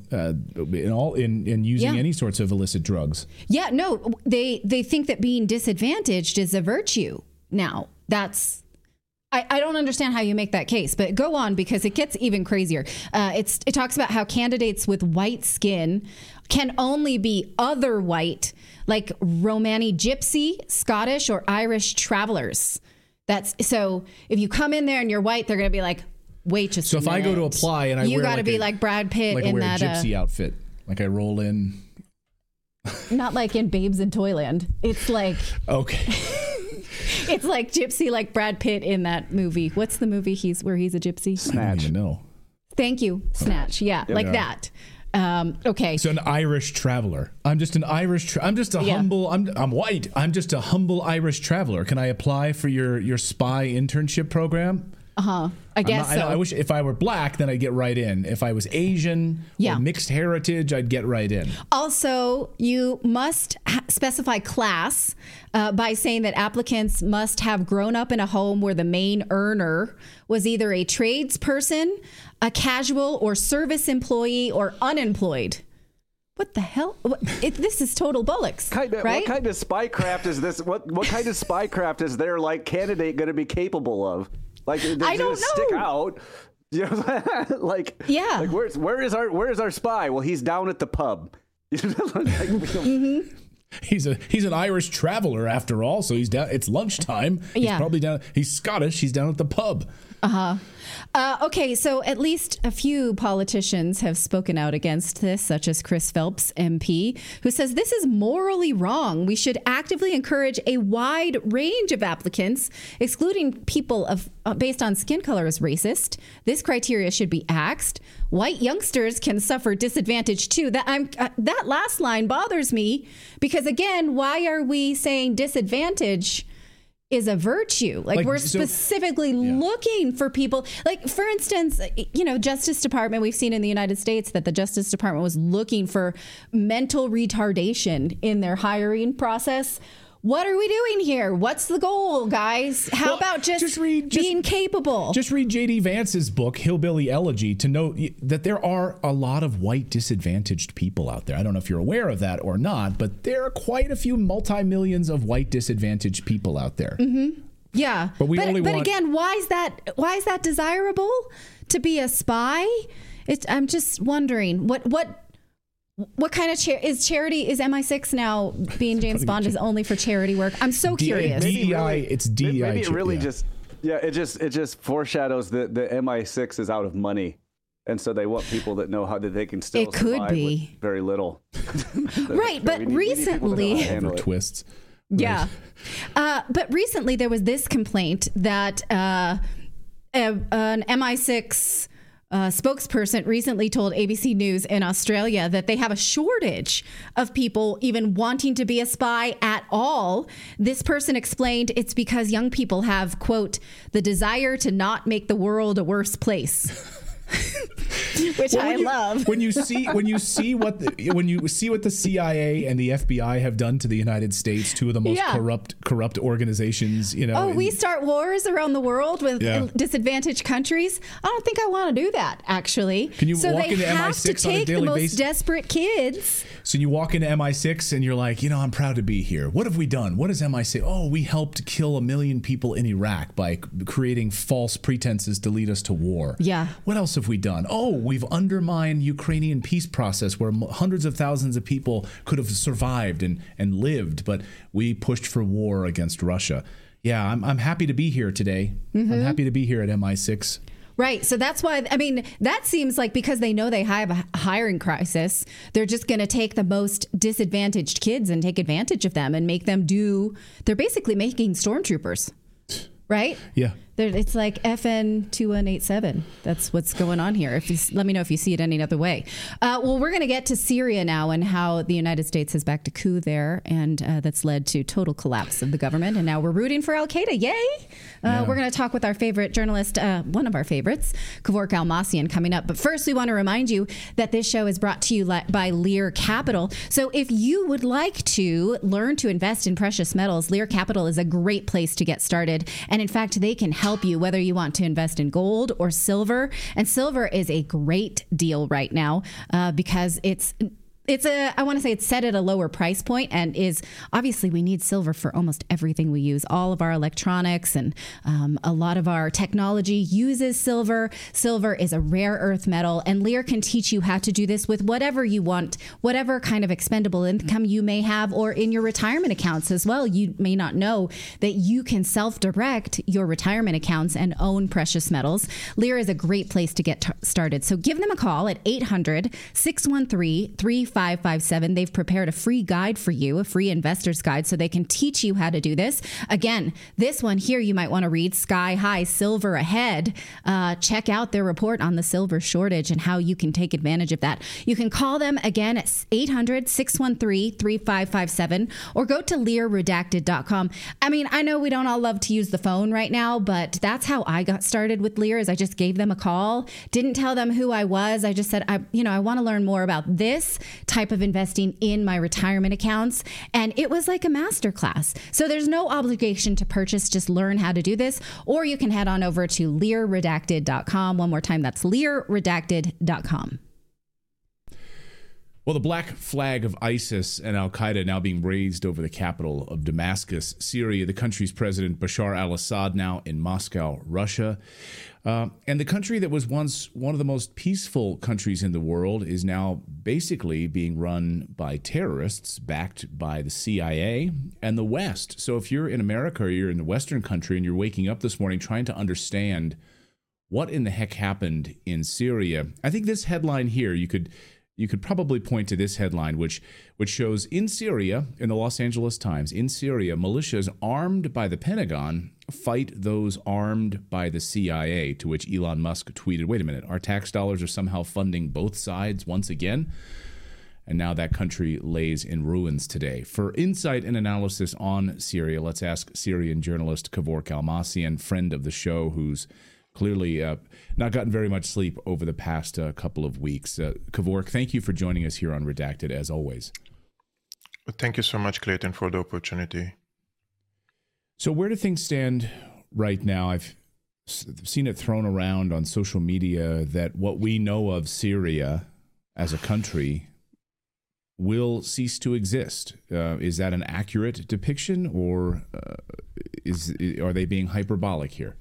in using any sorts of illicit drugs. Yeah, no, they think that being disadvantaged is a virtue. Now that's I don't understand how you make that case, but go on because it gets even crazier. It talks about how candidates with white skin can only be other white, like Romani Gypsy, Scottish, or Irish travelers. So if you come in there and you're white, they're going to be like, wait just a minute. So if I go to apply and you got to be like Brad Pitt in that a gypsy outfit, like I roll in. Not like in Babes in Toyland. It's like okay. It's like gypsy, like Brad Pitt in that movie. What's the movie where he's a gypsy? Snatch. I don't even know. Thank you, Snatch. Yeah, like that. Okay. So an Irish traveler. I'm just an Irish. I'm just a humble. I'm white. I'm just a humble Irish traveler. Can I apply for your spy internship program? I guess so. I wish if I were black, then I'd get right in. If I was Asian or mixed heritage, I'd get right in. Also, you must specify class by saying that applicants must have grown up in a home where the main earner was either a tradesperson, a casual or service employee, or unemployed. What the hell? This is total bollocks, right? What kind of spycraft is this? What kind of spycraft is their candidate going to be capable of? Like, I don't know. Stick out. You know, where is our spy? Well, he's down at the pub. He's an Irish traveler after all, so he's down. It's lunchtime. He's probably down. He's Scottish. He's down at the pub. Okay, so at least a few politicians have spoken out against this, such as Chris Phelps, MP, who says this is morally wrong. We should actively encourage a wide range of applicants, excluding people based on skin color as racist. This criteria should be axed. White youngsters can suffer disadvantage too. That last line bothers me because, again, why are we saying disadvantage is a virtue? Like we're specifically looking for people, like, for instance, Justice Department, we've seen in the United States that the Justice Department was looking for mental retardation in their hiring process. What are we doing here? What's the goal, guys? How about just being capable? Just read J.D. Vance's book, Hillbilly Elegy, to know that there are a lot of white disadvantaged people out there. I don't know if you're aware of that or not, but there are quite a few multi-millions of white disadvantaged people out there. Mm-hmm. Yeah. But again, why is that desirable to be a spy? I'm just wondering what kind of is charity? Is MI6 now being James Bond is only for charity work? I'm so curious. It's DEI. Maybe it really it just foreshadows that the MI6 is out of money, and so they want people that know how that they can still survive with very little. Right, but recently twists. Yeah, but recently there was this complaint that an MI6 spokesperson recently told ABC News in Australia that they have a shortage of people even wanting to be a spy at all. This person explained it's because young people have, quote, the desire to not make the world a worse place. Which I love. When you see what the CIA and the FBI have done to the United States, two of the most corrupt organizations, we start wars around the world with disadvantaged countries. I don't think I want to do that, actually. Can you walk into MI6 on a daily basis? The most desperate kids. So you walk into MI6 and you're like, I'm proud to be here. What have we done? What does MI6? Oh, we helped kill 1 million people in Iraq by creating false pretenses to lead us to war. Yeah. What else have we done? Oh, we've undermined Ukrainian peace process where hundreds of thousands of people could have survived and lived, but we pushed for war against Russia. Yeah, I'm happy to be here today. Mm-hmm. I'm happy to be here at MI6. Right. So that's why, I mean, that seems like because they know they have a hiring crisis, they're just going to take the most disadvantaged kids and take advantage of them and make them they're basically making stormtroopers. Right? Yeah. It's like FN 2187. That's what's going on here. Let me know if you see it any other way. Well, we're going to get to Syria now and how the United States has backed a coup there, and that's led to total collapse of the government. And now we're rooting for Al Qaeda. Yay! We're going to talk with our favorite journalist, one of our favorites, Kevork Almassian, coming up. But first, we want to remind you that this show is brought to you by Lear Capital. So if you would like to learn to invest in precious metals, Lear Capital is a great place to get started. And in fact, they can help you whether you want to invest in gold or silver. And silver is a great deal right now because I want to say it's set at a lower price point and is obviously we need silver for almost everything we use. All of our electronics and a lot of our technology uses silver. Silver is a rare earth metal, and Lear can teach you how to do this with whatever you want, whatever kind of expendable income you may have, or in your retirement accounts as well. You may not know that you can self-direct your retirement accounts and own precious metals. Lear is a great place to get started. So give them a call at 800-613-3557. They've prepared a free guide for you, a free investor's guide, so they can teach you how to do this. Again, this one here you might want to read, Sky High Silver Ahead. Check out their report on the silver shortage and how you can take advantage of that. You can call them again at 800-613-3557 or go to learredacted.com. I mean, I know we don't all love to use the phone right now, but that's how I got started with Lear. Is I just gave them a call, didn't tell them who I was. I just said, I want to learn more about this type of investing in my retirement accounts. And it was like a masterclass. So there's no obligation to purchase, just learn how to do this. Or you can head on over to learredacted.com. One more time, that's learredacted.com. Well, the black flag of ISIS and al-Qaeda now being raised over the capital of Damascus, Syria. The country's president, Bashar al-Assad, now in Moscow, Russia. And the country that was once one of the most peaceful countries in the world is now basically being run by terrorists backed by the CIA and the West. So if you're in America or you're in the Western country and you're waking up this morning trying to understand what in the heck happened in Syria, I think this headline here, you could probably point to this headline, which shows in Syria, in the Los Angeles Times, in Syria, militias armed by the Pentagon fight those armed by the CIA, to which Elon Musk tweeted, wait a minute, our tax dollars are somehow funding both sides once again? And now that country lays in ruins today. For insight and analysis on Syria, let's ask Syrian journalist Kevork Almassian, friend of the show, who's clearly not gotten very much sleep over the past couple of weeks. Kevork, thank you for joining us here on Redacted, as always. Thank you so much, Clayton, for the opportunity. So where do things stand right now? I've seen it thrown around on social media that what we know of Syria as a country will cease to exist. Is that an accurate depiction, or are they being hyperbolic here?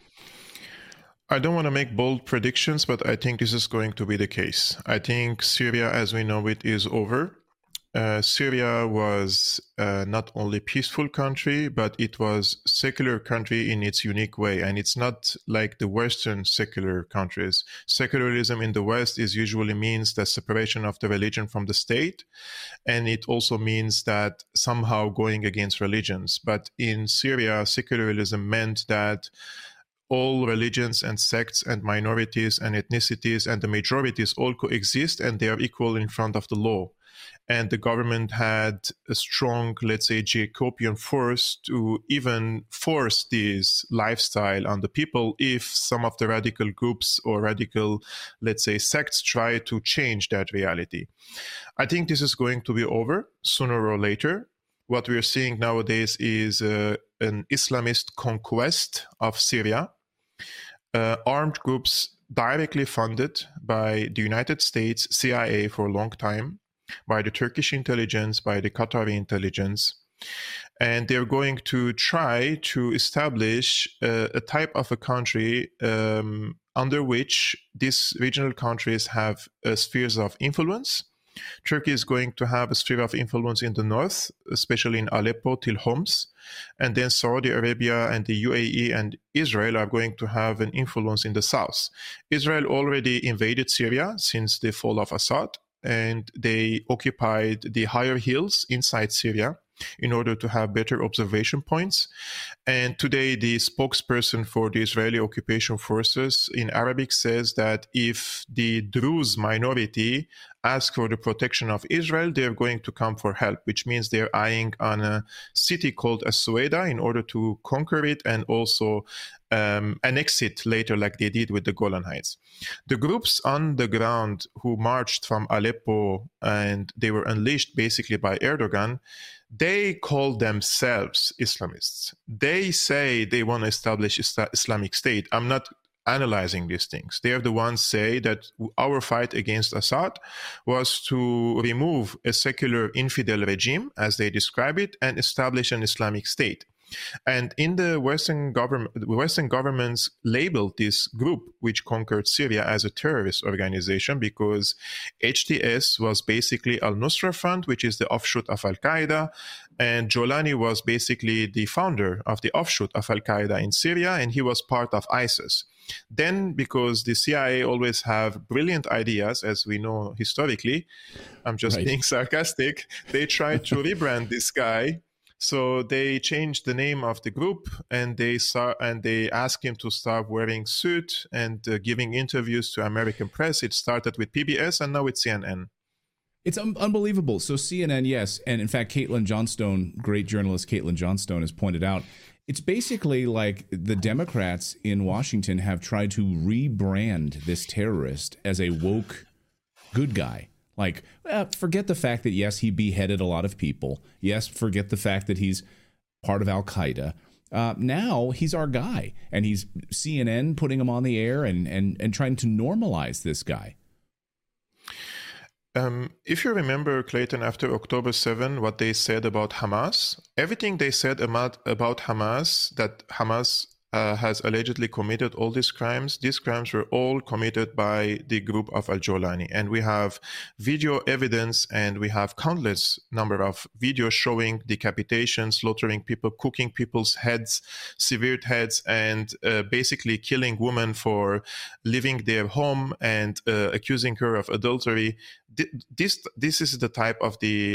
I don't want to make bold predictions, but I think this is going to be the case. I think Syria, as we know it, is over. Syria was not only a peaceful country, but it was a secular country in its unique way. And it's not like the Western secular countries. Secularism in the West usually means the separation of the religion from the state. And it also means that somehow going against religions. But in Syria, secularism meant that all religions and sects and minorities and ethnicities and the majorities all coexist and they are equal in front of the law. And the government had a strong, let's say, Jacobean force to even force this lifestyle on the people if some of the radical groups or radical, let's say, sects try to change that reality. I think this is going to be over sooner or later. What we're seeing nowadays is an Islamist conquest of Syria. Armed groups directly funded by the United States CIA for a long time, by the Turkish intelligence, by the Qatari intelligence. And they're going to try to establish a type of a country under which these regional countries have spheres of influence, Turkey is going to have a sphere of influence in the north, especially in Aleppo till Homs. And then Saudi Arabia and the UAE and Israel are going to have an influence in the south. Israel already invaded Syria since the fall of Assad, and they occupied the higher hills inside Syria in order to have better observation points. And today, the spokesperson for the Israeli occupation forces in Arabic says that if the Druze minority ask for the protection of Israel, they're going to come for help, which means they're eyeing on a city called As-Suwaida in order to conquer it and also annex it later like they did with the Golan Heights. The groups on the ground who marched from Aleppo and they were unleashed basically by Erdogan, they call themselves Islamists. They say they want to establish Islamic State. I'm not analyzing these things. They are the ones say that our fight against Assad was to remove a secular infidel regime, as they describe it, and establish an Islamic State. And in the Western governments labeled this group, which conquered Syria, as a terrorist organization because HTS was basically Al-Nusra Front, which is the offshoot of Al-Qaeda, and Jolani was basically the founder of the offshoot of Al-Qaeda in Syria, and he was part of ISIS. Then, because the CIA always have brilliant ideas, as we know historically, I'm just being sarcastic, they tried to rebrand this guy. So they changed the name of the group, and they asked him to start wearing suit and giving interviews to American press. It started with PBS, and now it's CNN. It's unbelievable. So CNN, yes, and in fact, Caitlin Johnstone, great journalist Caitlin Johnstone, has pointed out, it's basically like the Democrats in Washington have tried to rebrand this terrorist as a woke good guy. Like, forget the fact that, yes, he beheaded a lot of people. Yes, forget the fact that he's part of Al-Qaeda. Now he's our guy, and he's CNN putting him on the air and trying to normalize this guy. If you remember, Clayton, after October 7, what they said about Hamas, everything they said about Hamas, that Hamas has allegedly committed all these crimes were all committed by the group of Al-Jolani. And we have video evidence, and we have countless number of videos showing decapitation, slaughtering people, cooking people's heads, severed heads, and basically killing women for leaving their home and accusing her of adultery. This is the type of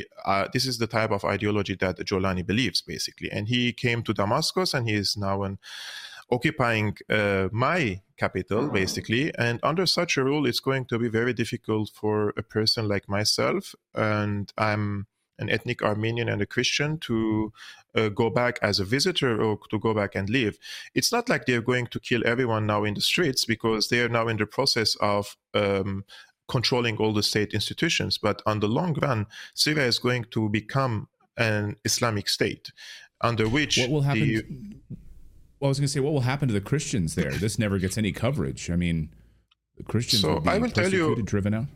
ideology that Jolani believes, basically. And he came to Damascus, and he is now occupying my capital, basically. And under such a rule, it's going to be very difficult for a person like myself, and I'm an ethnic Armenian and a Christian, to go back as a visitor or to go back and live. It's not like they're going to kill everyone now in the streets, because they are now in the process of controlling all the state institutions. But on the long run, Syria is going to become an Islamic State, under which what will happen? Well, I was going to say, what will happen to the Christians there? This never gets any coverage. I mean, the Christians will be persecuted, driven out.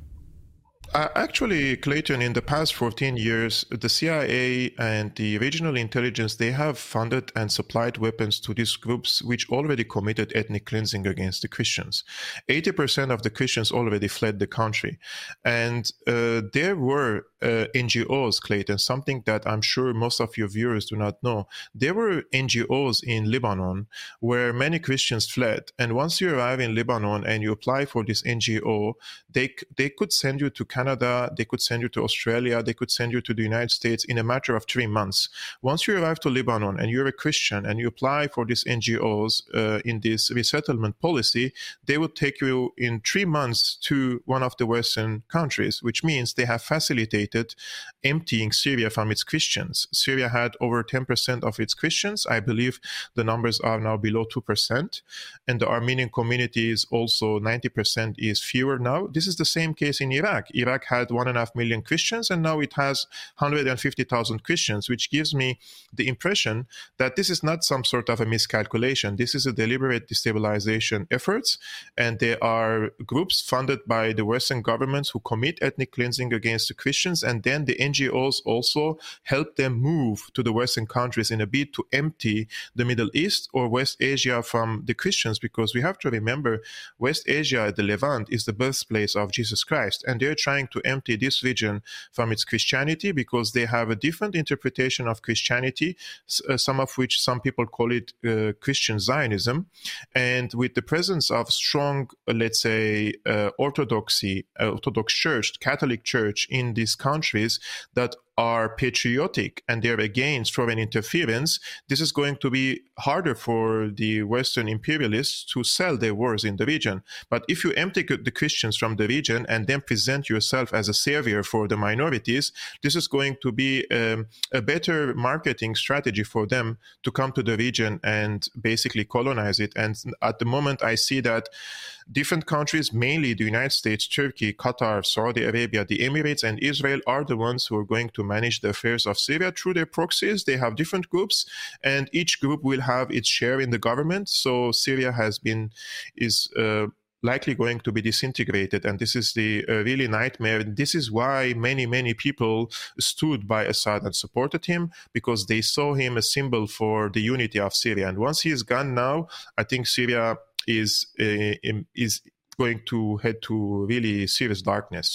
Actually, Clayton, in the past 14 years, the CIA and the regional intelligence, they have funded and supplied weapons to these groups which already committed ethnic cleansing against the Christians. 80% of the Christians already fled the country. And there were NGOs, Clayton, something that I'm sure most of your viewers do not know. There were NGOs in Lebanon where many Christians fled. And once you arrive in Lebanon and you apply for this NGO, they could send you to Canada, they could send you to Australia, they could send you to the United States in a matter of 3 months. Once you arrive to Lebanon and you're a Christian and you apply for these NGOs in this resettlement policy, they would take you in 3 months to one of the Western countries, which means they have facilitated emptying Syria from its Christians. Syria had over 10% of its Christians. I believe the numbers are now below 2%. And the Armenian community is also 90% is fewer now. This is the same case in Iraq. Iraq had 1.5 million Christians, and now it has 150,000 Christians, which gives me the impression that this is not some sort of a miscalculation. This is a deliberate destabilization efforts, and there are groups funded by the Western governments who commit ethnic cleansing against the Christians, and then the NGOs also help them move to the Western countries in a bid to empty the Middle East or West Asia from the Christians, because we have to remember West Asia, the Levant, is the birthplace of Jesus Christ, and they're trying trying to empty this region from its Christianity because they have a different interpretation of Christianity, some of which some people call it Christian Zionism. And with the presence of strong, let's say, Orthodox Church, Catholic Church in these countries that are patriotic and they're against foreign interference, this is going to be harder for the Western imperialists to sell their wars in the region. But if you empty the Christians from the region and then present yourself as a savior for the minorities, this is going to be a better marketing strategy for them to come to the region and basically colonize it. And at the moment, I see that different countries, mainly the United States, Turkey, Qatar, Saudi Arabia, the Emirates, and Israel are the ones who are going to manage the affairs of Syria through their proxies. They have different groups, and each group will have its share in the government. So Syria is likely going to be disintegrated, and this is the really nightmare. This is why many people stood by Assad and supported him, because they saw him a symbol for the unity of Syria. And once he is gone now, I think Syria is going to head to really serious darkness.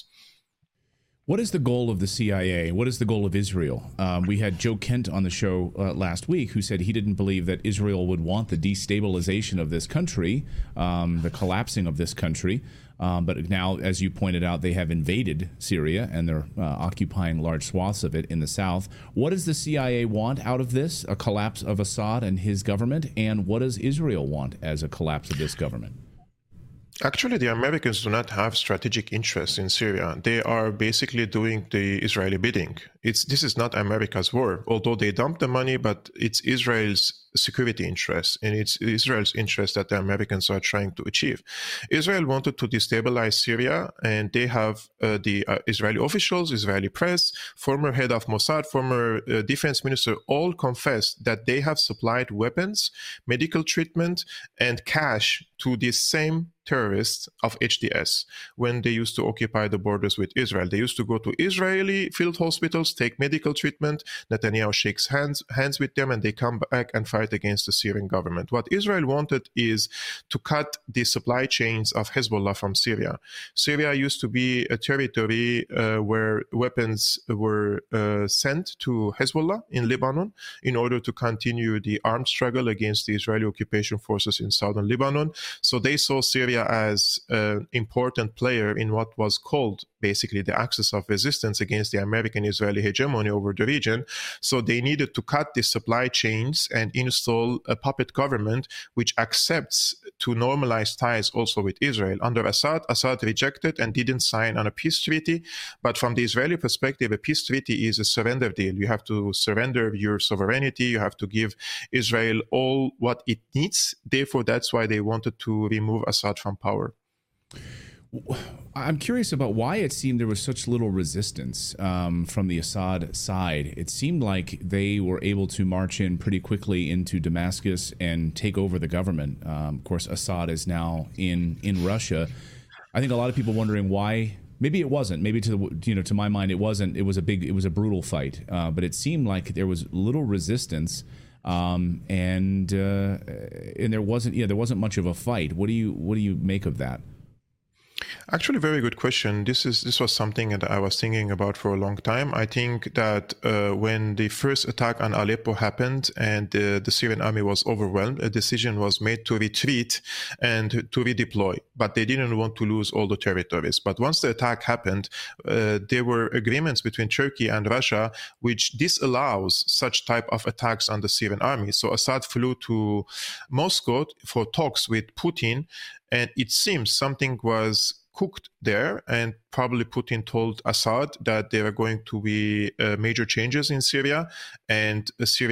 What is the goal of the CIA? What is the goal of Israel? We had Joe Kent on the show last week who said he didn't believe that Israel would want the destabilization of this country, the collapsing of this country. But now, as you pointed out, they have invaded Syria and they're occupying large swaths of it in the south. What does the CIA want out of this, a collapse of Assad and his government? And what does Israel want as a collapse of this government? Actually, the Americans do not have strategic interests in Syria. They are basically doing the Israeli bidding. This is not America's war, although they dump the money, but it's Israel's security interests, and it's Israel's interest that the Americans are trying to achieve. Israel wanted to destabilize Syria, and they have the Israeli officials, Israeli press, former head of Mossad, former defense minister, all confessed that they have supplied weapons, medical treatment, and cash to these same terrorists of HDS when they used to occupy the borders with Israel. They used to go to Israeli field hospitals, take medical treatment. Netanyahu shakes hands with them, and they come back and fight against the Syrian government. What Israel wanted is to cut the supply chains of Hezbollah from Syria. Syria used to be a territory where weapons were sent to Hezbollah in Lebanon in order to continue the armed struggle against the Israeli occupation forces in southern Lebanon. So they saw Syria as an important player in what was called basically the axis of resistance against the American-Israeli hegemony over the region. So they needed to cut the supply chains and install a puppet government which accepts to normalize ties also with Israel. Under Assad rejected and didn't sign on a peace treaty. But from the Israeli perspective, a peace treaty is a surrender deal. You have to surrender your sovereignty. You have to give Israel all what it needs. Therefore, that's why they wanted to remove Assad from power. I'm curious about why it seemed there was such little resistance from the Assad side. It seemed like they were able to march in pretty quickly into Damascus and take over the government. Of course, Assad is now in Russia. I think a lot of people wondering why. Maybe it wasn't. Maybe to my mind, it wasn't. It was a brutal fight. But it seemed like there was little resistance. And there wasn't much of a fight. What do you make of that? Actually, very good question. This was something that I was thinking about for a long time. I think that when the first attack on Aleppo happened and the Syrian army was overwhelmed, a decision was made to retreat and to redeploy. But they didn't want to lose all the territories. But once the attack happened, there were agreements between Turkey and Russia which disallows such type of attacks on the Syrian army. So Assad flew to Moscow for talks with Putin, and it seems something was cooked there, and probably Putin told Assad that there are going to be major changes in Syria, and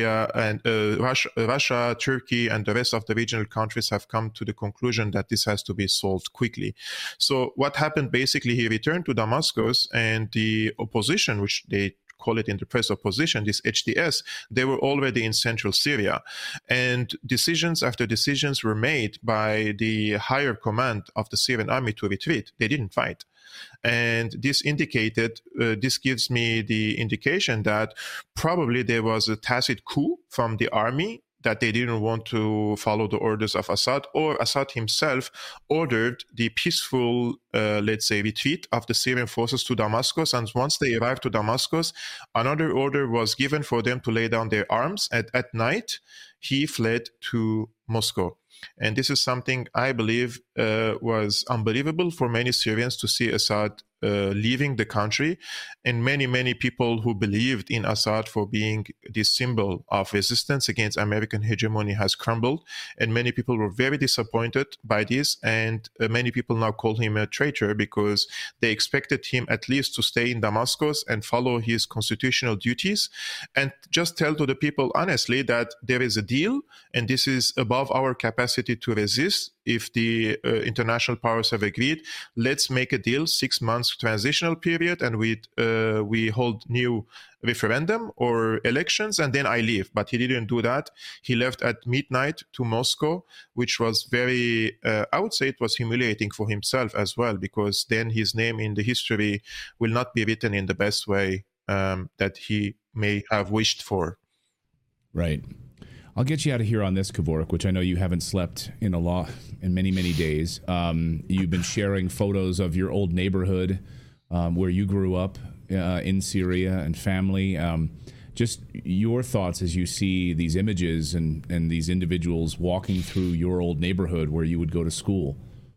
Russia, Turkey, and the rest of the regional countries have come to the conclusion that this has to be solved quickly. So what happened, basically, he returned to Damascus, and the opposition, which they call it in the press opposition, this HDS, they were already in central Syria. And decisions after decisions were made by the higher command of the Syrian army to retreat. They didn't fight. And this gives me the indication that probably there was a tacit coup from the army that they didn't want to follow the orders of Assad, or Assad himself ordered the peaceful, let's say, retreat of the Syrian forces to Damascus. And once they arrived to Damascus, another order was given for them to lay down their arms. At night, he fled to Moscow. And this is something I believe was unbelievable for many Syrians to see Assad leaving the country. And many people who believed in Assad for being this symbol of resistance against American hegemony has crumbled. And many people were very disappointed by this. And many people now call him a traitor because they expected him at least to stay in Damascus and follow his constitutional duties and just tell to the people honestly that there is a deal and this is above our capacity to resist. If the international powers have agreed, let's make a deal, 6 months transitional period, and we hold new referendum or elections, and then I leave. But he didn't do that. He left at midnight to Moscow, which was very, I would say it was humiliating for himself as well, because then his name in the history will not be written in the best way that he may have wished for. Right. I'll get you out of here on this, Kevork, which I know you haven't slept in many days. You've been sharing photos of your old neighborhood where you grew up in Syria and family. Just your thoughts as you see these images and these individuals walking through your old neighborhood where you would go to school.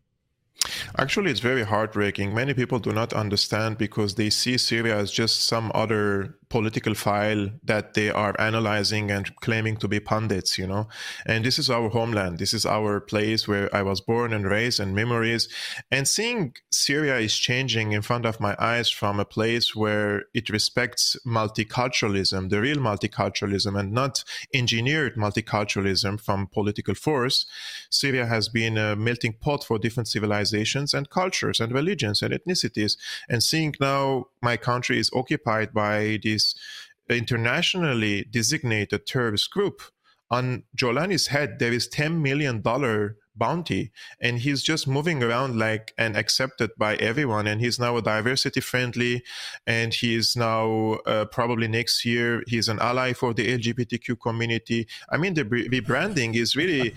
Actually, it's very heartbreaking. Many people do not understand because they see Syria as just some other political file that they are analyzing and claiming to be pundits, you know. And this is our homeland. This is our place where I was born and raised, and memories. And seeing Syria is changing in front of my eyes from a place where it respects multiculturalism, the real multiculturalism, and not engineered multiculturalism from political force. Syria has been a melting pot for different civilizations and cultures and religions and ethnicities. And seeing now my country is occupied by this internationally designated terrorist group, on Jolani's head there is $10 million bounty, and he's just moving around like and accepted by everyone, and he's now a diversity friendly, and he's now probably next year he's an ally for the LGBTQ community. I mean, the rebranding is really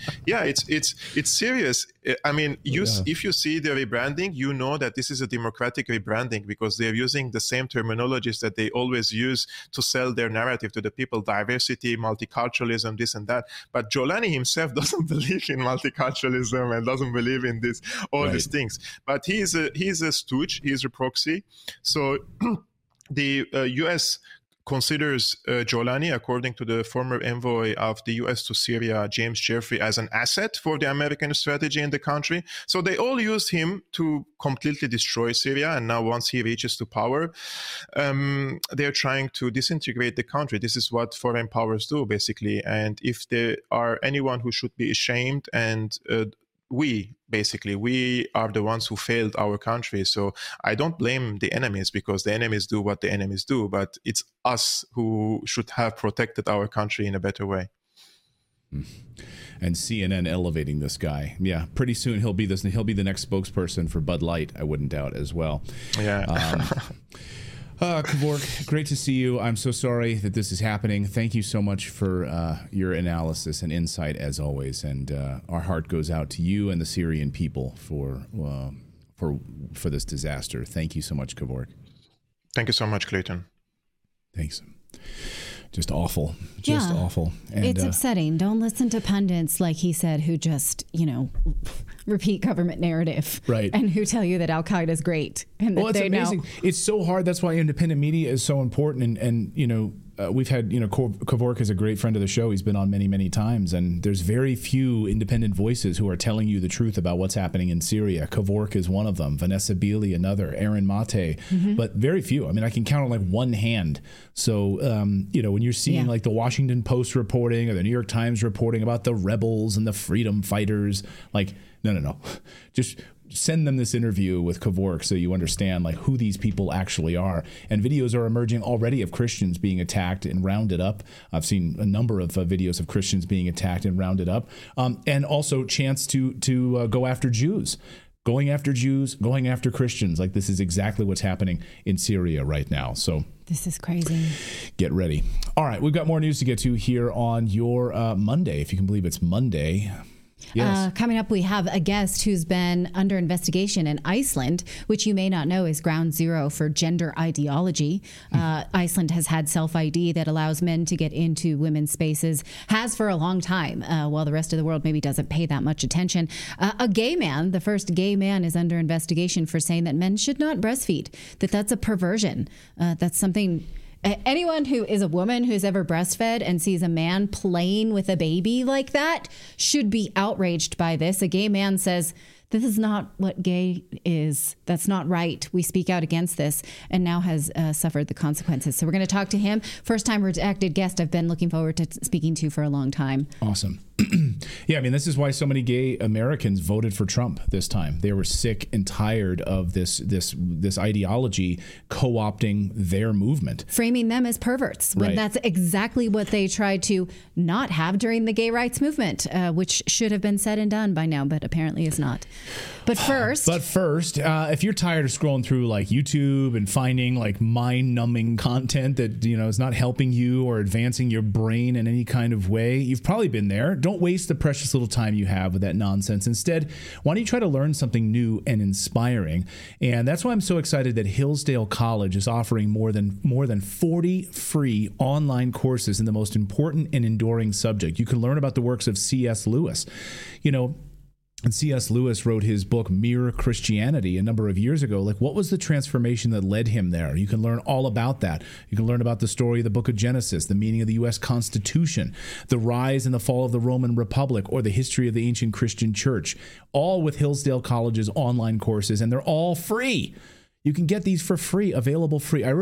it's serious. I mean, if you see the rebranding, you know that this is a democratic rebranding because they're using the same terminologies that they always use to sell their narrative to the people: diversity, multiculturalism, this and that. But Jolani himself doesn't believe in multiculturalism and doesn't believe in this these things. But he's a stooge. He's a proxy. So the U.S. considers Jolani, according to the former envoy of the U.S. to Syria, James Jeffrey, as an asset for the American strategy in the country. So they all use him to completely destroy Syria. And now once he reaches to power, they're trying to disintegrate the country. This is what foreign powers do, basically. And if there are anyone who should be ashamed, and we are the ones who failed our country. So I don't blame the enemies because the enemies do what the enemies do, but it's us who should have protected our country in a better way. And CNN elevating this guy. Yeah, pretty soon he'll be the next spokesperson for Bud Light, I wouldn't doubt, as well. Yeah. Kevork, great to see you. I'm so sorry that this is happening. Thank you so much for your analysis and insight, as always. And our heart goes out to you and the Syrian people for this disaster. Thank you so much, Kevork. Thank you so much, Clayton. Thanks. Just awful. Just awful. And, it's upsetting. Don't listen to pundits, like he said, who just, repeat government narrative. Right. And who tell you that Al-Qaeda is great. And that it's amazing. It's so hard. That's why independent media is so important. And we've had, Kevork is a great friend of the show. He's been on many, many times. And there's very few independent voices who are telling you the truth about what's happening in Syria. Kevork is one of them. Vanessa Beeley, another. Aaron Mate. Mm-hmm. But very few. I mean, I can count on like one hand. So, when you're seeing like the Washington Post reporting or the New York Times reporting about the rebels and the freedom fighters, like, no. Just send them this interview with Kevork so you understand like who these people actually are. And videos are emerging already of Christians being attacked and rounded up. I've seen a number of videos of Christians being attacked and rounded up. And also chance to go after Jews. Going after Jews, going after Christians. Like this is exactly what's happening in Syria right now. So This is crazy. Get ready. All right, we've got more news to get to here on your Monday, if you can believe it's Monday. Yes. Coming up, we have a guest who's been under investigation in Iceland, which you may not know is ground zero for gender ideology. Iceland has had self-ID that allows men to get into women's spaces, has for a long time, while the rest of the world maybe doesn't pay that much attention. A gay man, the first gay man, is under investigation for saying that men should not breastfeed, that's a perversion. That's something... Anyone who is a woman who's ever breastfed and sees a man playing with a baby like that should be outraged by this. A gay man says, this is not what gay is. That's not right. We speak out against this, and now has suffered the consequences. So we're going to talk to him. First time redacted guest I've been looking forward to speaking to for a long time. Awesome. Yeah, I mean, this is why so many gay Americans voted for Trump this time. They were sick and tired of this ideology co-opting their movement. Framing them as perverts, when that's exactly what they tried to not have during the gay rights movement, which should have been said and done by now, but apparently is not. But first, if you're tired of scrolling through like YouTube and finding like mind-numbing content that, you know, is not helping you or advancing your brain in any kind of way, you've probably been there. Don't waste the precious little time you have with that nonsense. Instead, why don't you try to learn something new and inspiring? And that's why I'm so excited that Hillsdale College is offering more than 40 free online courses in the most important and enduring subject. You can learn about the works of C.S. Lewis. You know, and C.S. Lewis wrote his book, Mere Christianity, a number of years ago. Like, what was the transformation that led him there? You can learn all about that. You can learn about the story of the book of Genesis, the meaning of the U.S. Constitution, the rise and the fall of the Roman Republic, or the history of the ancient Christian church, all with Hillsdale College's online courses, and they're all free. You can get these for free, available free. I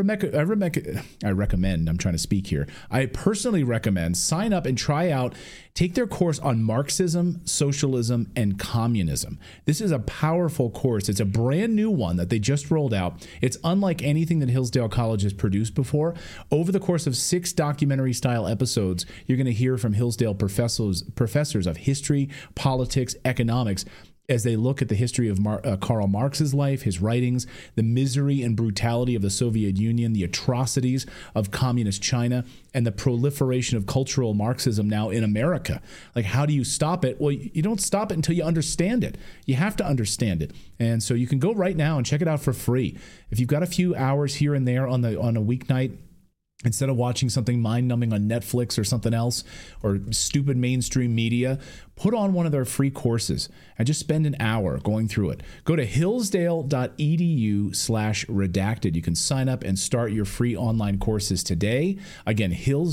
recommend, I'm trying to speak here. I personally recommend sign up and try out, take their course on Marxism, socialism, and communism. This is a powerful course. It's a brand new one that they just rolled out. It's unlike anything that Hillsdale College has produced before. Over the course of 6 documentary-style episodes, you're going to hear from Hillsdale professors of history, politics, economics, as they look at the history of Karl Marx's life, his writings, the misery and brutality of the Soviet Union, the atrocities of communist China, and the proliferation of cultural Marxism now in America. Like, how do you stop it? Well, you don't stop it until you understand it. You have to understand it. And so you can go right now and check it out for free. If you've got a few hours here and there on a weeknight, instead of watching something mind-numbing on Netflix or something else or stupid mainstream media, put on one of their free courses and just spend an hour going through it. Go to hillsdale.edu/redacted. You can sign up and start your free online courses today. Again,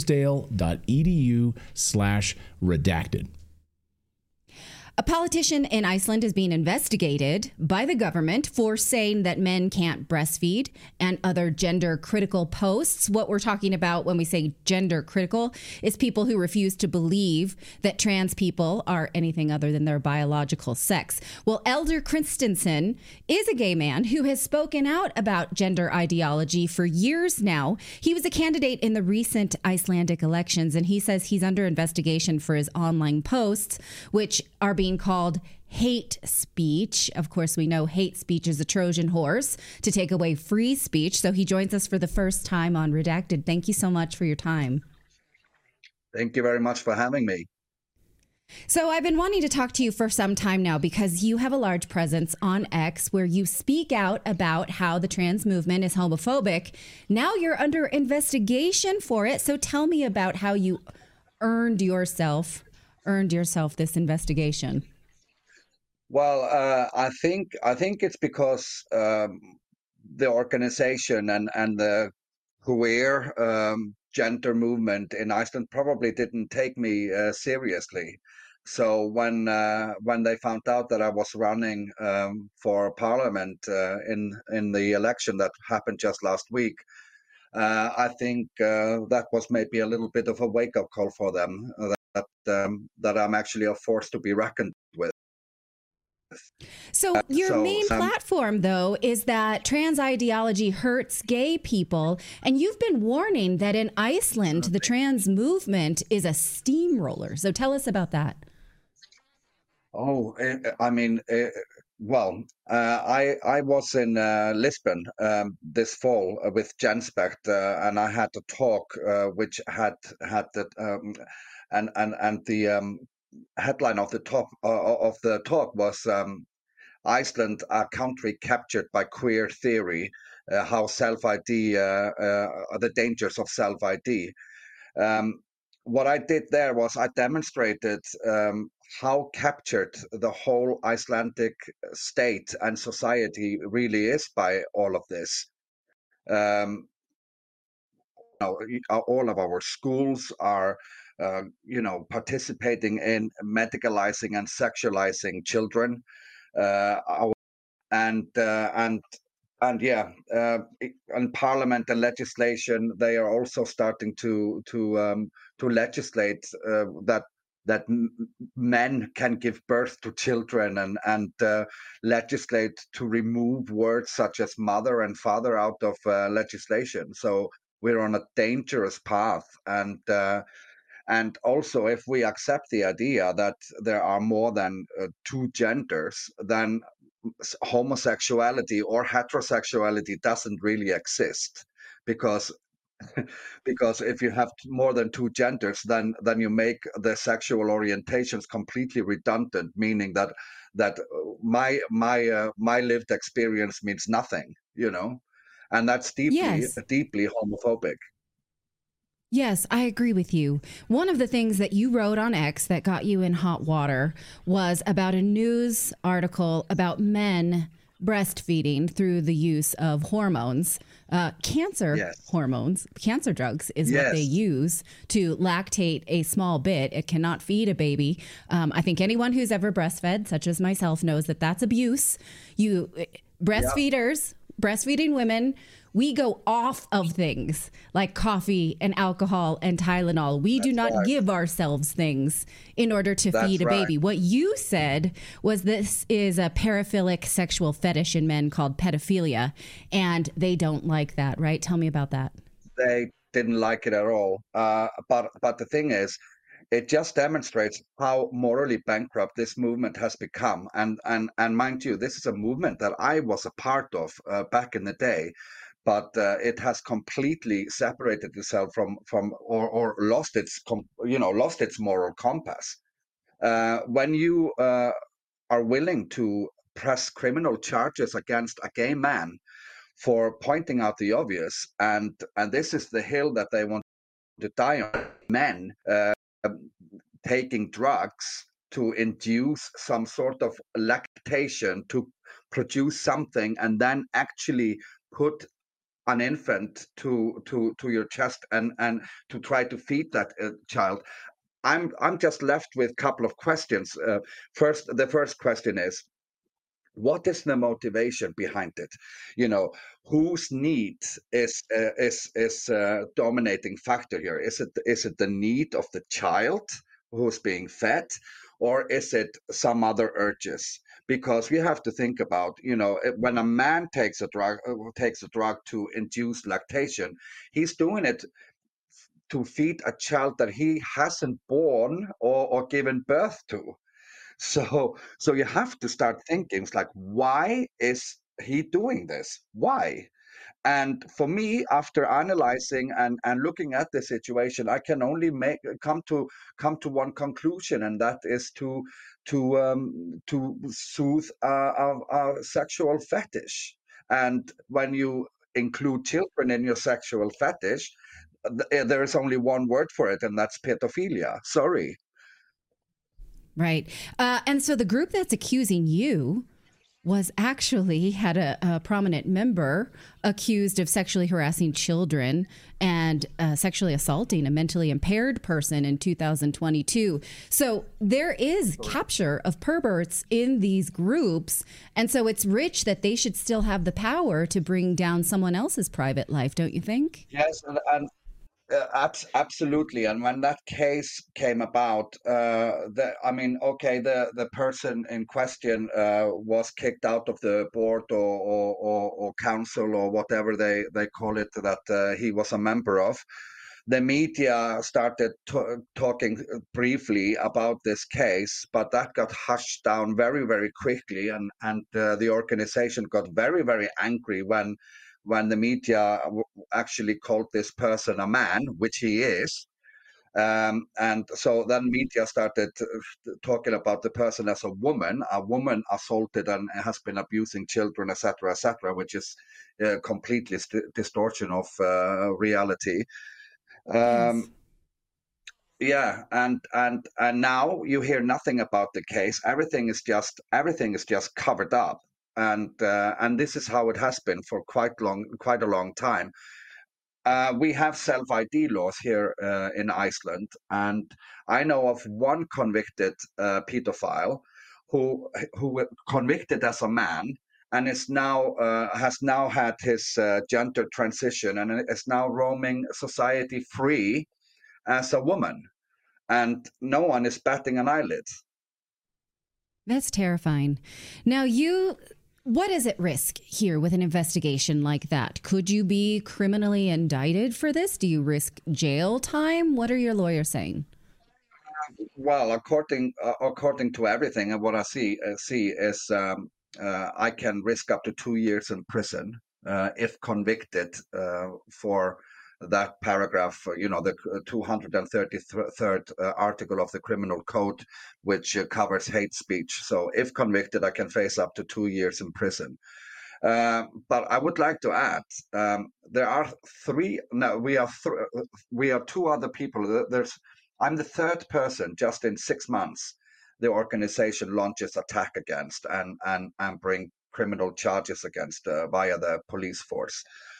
hillsdale.edu/redacted. A politician in Iceland is being investigated by the government for saying that men can't breastfeed and other gender critical posts. What we're talking about when we say gender critical is people who refuse to believe that trans people are anything other than their biological sex. Well, Elder Christensen is a gay man who has spoken out about gender ideology for years now. He was a candidate in the recent Icelandic elections, and he says he's under investigation for his online posts, which are being called hate speech. Of course, we know hate speech is a Trojan horse to take away free speech. So he joins us for the first time on Redacted. Thank you so much for your time. Thank you very much for having me. So I've been wanting to talk to you for some time now because you have a large presence on X where you speak out about how the trans movement is homophobic. Now you're under investigation for it. So tell me about how you earned yourself this investigation. Well, I think it's because the organization and the queer gender movement in Iceland probably didn't take me seriously. So when they found out that I was running for parliament in the election that happened just last week, I think that was maybe a little bit of a wake-up call for them. That I'm actually a force to be reckoned with. So your main platform, though, is that trans ideology hurts gay people. And you've been warning that in Iceland, the trans movement is a steamroller. So tell us about that. Oh, I mean, Well, I was in Lisbon this fall with Genspect, and I had a talk which had that and the headline of the talk was Iceland, a country captured by queer theory, how self-ID, the dangers of self-ID. What I did there was I demonstrated how captured the whole Icelandic state and society really is by all of this. All of our schools are, participating in medicalizing and sexualizing children. And parliament and legislation, they are also starting to legislate that men can give birth to children, and legislate to remove words such as mother and father out of legislation. So we're on a dangerous path, and also, if we accept the idea that there are more than two genders, then homosexuality or heterosexuality doesn't really exist, because if you have more than two genders, then you make the sexual orientations completely redundant, meaning that my lived experience means nothing, and that's deeply homophobic. Yes, I agree with you. One of the things that you wrote on X that got you in hot water was about a news article about men breastfeeding through the use of hormones, cancer hormones, cancer drugs is what they use to lactate a small bit. It cannot feed a baby. I think anyone who's ever breastfed, such as myself, knows that that's abuse. Breastfeeding women, we go off of things like coffee and alcohol and Tylenol. We do not give ourselves things in order to feed a baby. What you said was this is a paraphilic sexual fetish in men called pedophilia, and they don't like that, right? Tell me about that. They didn't like it at all. But the thing is, it just demonstrates how morally bankrupt this movement has become. And mind you, this is a movement that I was a part of back in the day. But it has completely separated itself from or lost its moral compass. When you are willing to press criminal charges against a gay man for pointing out the obvious, and this is the hill that they want to die on, men taking drugs to induce some sort of lactation to produce something, and then actually put an infant to your chest and to try to feed that child. I'm just left with a couple of questions. The first question is, what is the motivation behind it? Whose need is dominating factor here? Is it the need of the child who's being fed, or is it some other urges? Because we have to think about, when a man takes a drug to induce lactation, he's doing it to feed a child that he hasn't born or given birth to. So you have to start thinking, it's like, why is he doing this? Why? And for me, after analyzing and looking at the situation, I can only come to one conclusion, and that is to soothe a sexual fetish. And when you include children in your sexual fetish, there is only one word for it, and that's pedophilia. Sorry. Right. And so the group that's accusing you was actually had a prominent member accused of sexually harassing children and sexually assaulting a mentally impaired person in 2022. So there is capture of perverts in these groups. And so it's rich that they should still have the power to bring down someone else's private life, don't you think? Yes, and absolutely. And when that case came about, the person in question was kicked out of the board or council or whatever they call it that he was a member of. the media started talking briefly about this case, but that got hushed down very, very quickly, and the organization got very, very angry when the media actually called this person a man, which he is. And so then media started talking about the person as a woman assaulted and has been abusing children, etc., which is completely distortion of reality. Yes. Yeah, and now you hear nothing about the case. Everything is just covered up, and this is how it has been for quite a long time. We have self-ID laws here in Iceland, and I know of one convicted pedophile who convicted as a man and is now has now had his gender transition and is now roaming society free as a woman, and no one is batting an eyelid. That's terrifying. Now, what is at risk here with an investigation like that? Could you be criminally indicted for this? Do you risk jail time? What are your lawyers saying? Well, according to everything and what I see is I can risk up to 2 years in prison if convicted for that paragraph, the 233rd article of the Criminal Code, which covers hate speech. So if convicted, I can face up to 2 years in prison. But I would like to add, there are three. No, we are two other people. I'm the third person just in 6 months the organization launches attack against and bring criminal charges against via the police force.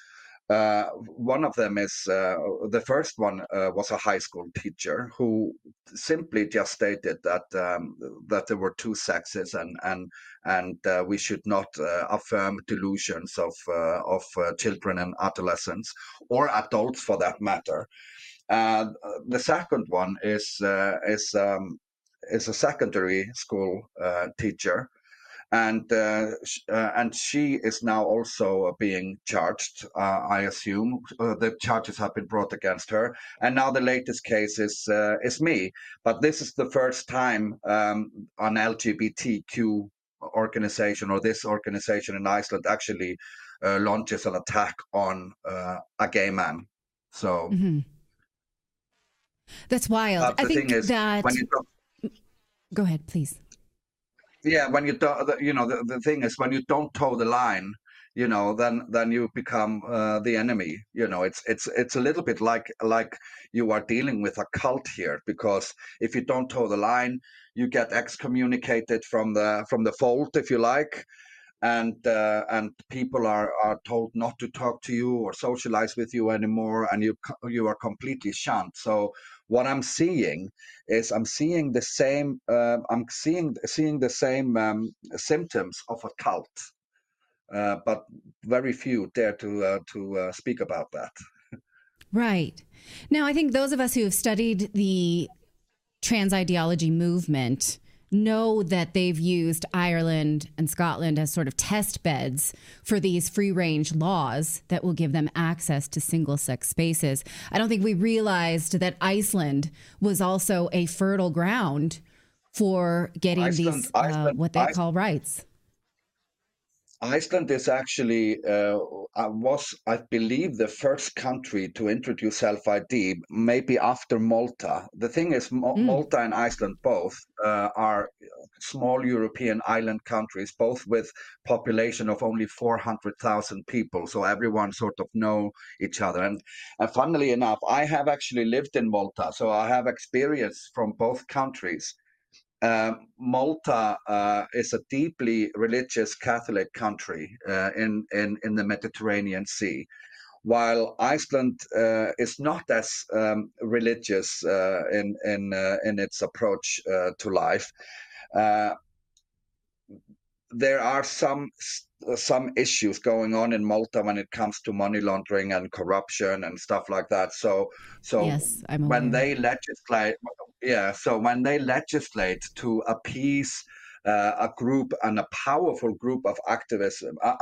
One of them is the first one was a high school teacher who simply just stated that there were two sexes and we should not affirm delusions of children and adolescents or adults for that matter. The second one is a secondary school teacher. And she is now also being charged, I assume. The charges have been brought against her. And now the latest case is me. But this is the first time an LGBTQ organization or this organization in Iceland actually launches an attack on a gay man. So that's wild. I think that. Go ahead, please. Yeah, when you don't, the thing is, when you don't toe the line, then you become the enemy. It's a little bit like you are dealing with a cult here, because if you don't toe the line, you get excommunicated from the fold, if you like, and people are told not to talk to you or socialize with you anymore, and you are completely shunned. So what I'm seeing is seeing the same symptoms of a cult, but very few dare to speak about that. Right. Now, I think those of us who have studied the trans ideology movement know that they've used Ireland and Scotland as sort of test beds for these free range laws that will give them access to single sex spaces. I don't think we realized that Iceland was also a fertile ground for getting what they call rights. Iceland is actually was, I believe, the first country to introduce self-ID, maybe after Malta. The thing is, Malta and Iceland both are small European island countries, both with population of only 400,000 people. So everyone sort of know each other. And funnily enough, I have actually lived in Malta, so I have experience from both countries. Malta is a deeply religious Catholic country in the Mediterranean Sea, while Iceland is not as religious in its approach to life. There are some issues going on in Malta when it comes to money laundering and corruption and stuff like that. So yes, when they legislate. Yeah, so when they legislate to appease a group and a powerful group of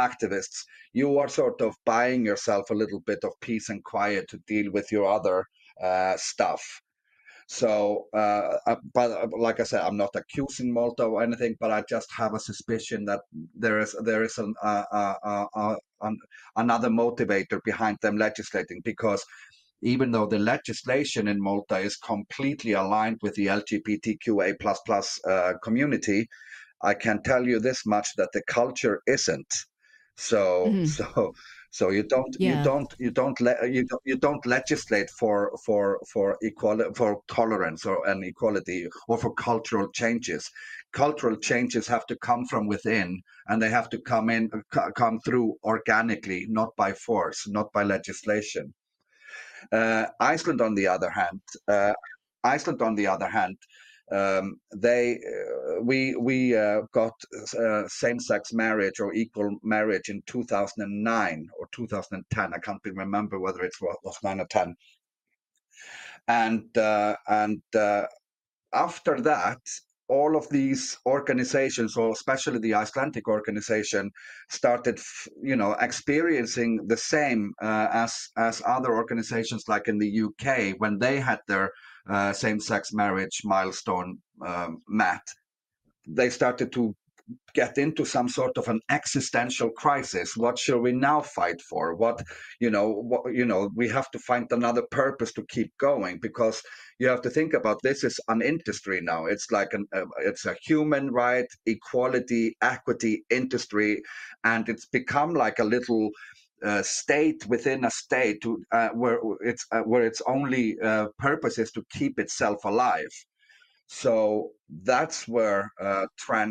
activists, you are sort of buying yourself a little bit of peace and quiet to deal with your other stuff. So, but like I said, I'm not accusing Malta or anything, but I just have a suspicion that there is another motivator behind them legislating, because even though the legislation in Malta is completely aligned with the LGBTQA community, I can tell you this much, that the culture isn't. So you don't legislate for equality, for tolerance or equality, or for cultural changes. Cultural changes have to come from within, and they have to come through organically, not by force, not by legislation. Iceland, on the other hand, we got same-sex marriage or equal marriage in 2009 or 2010. I can't remember whether it was 9 or 10. And after that, all of these organizations, or especially the Icelandic organization, started, experiencing the same as other organizations, like in the UK, when they had their same-sex marriage milestone met. They started to get into some sort of an existential crisis. What shall we now fight for? We have to find another purpose to keep going, because you have to think about this as an industry now. It's like it's a human right, equality, equity industry, and it's become like a little state within a state, where its only purpose is to keep itself alive. So that's where the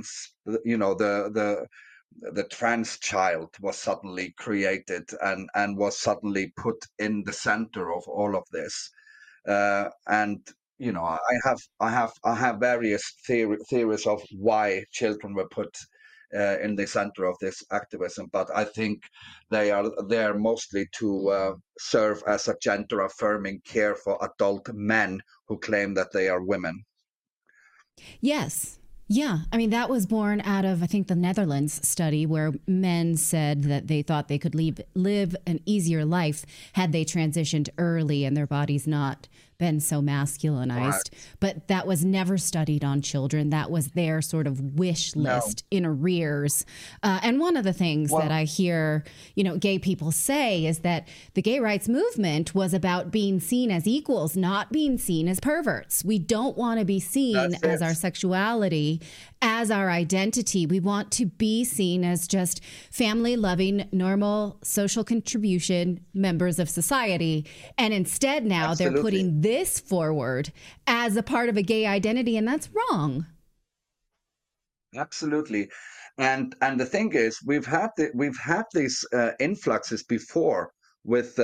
trans child was suddenly created and was suddenly put in the center of all of this. And I have various theories of why children were put in the center of this activism, but I think they are there mostly to serve as a gender affirming care for adult men who claim that they are women. Yes. Yeah. I mean, that was born out of, I think, the Netherlands study, where men said that they thought they could live an easier life had they transitioned early and their bodies not been so masculinized. Right. But that was never studied on children. That was their sort of wish list in arrears. And one of the things that I hear, gay people say is that the gay rights movement was about being seen as equals, not being seen as perverts. We don't want to be seen as our sexuality, as our identity. We want to be seen as just family-loving, normal, social contribution members of society. And instead now they're putting this forward as a part of a gay identity, and that's wrong. Absolutely. And the thing is, we've had these influxes before with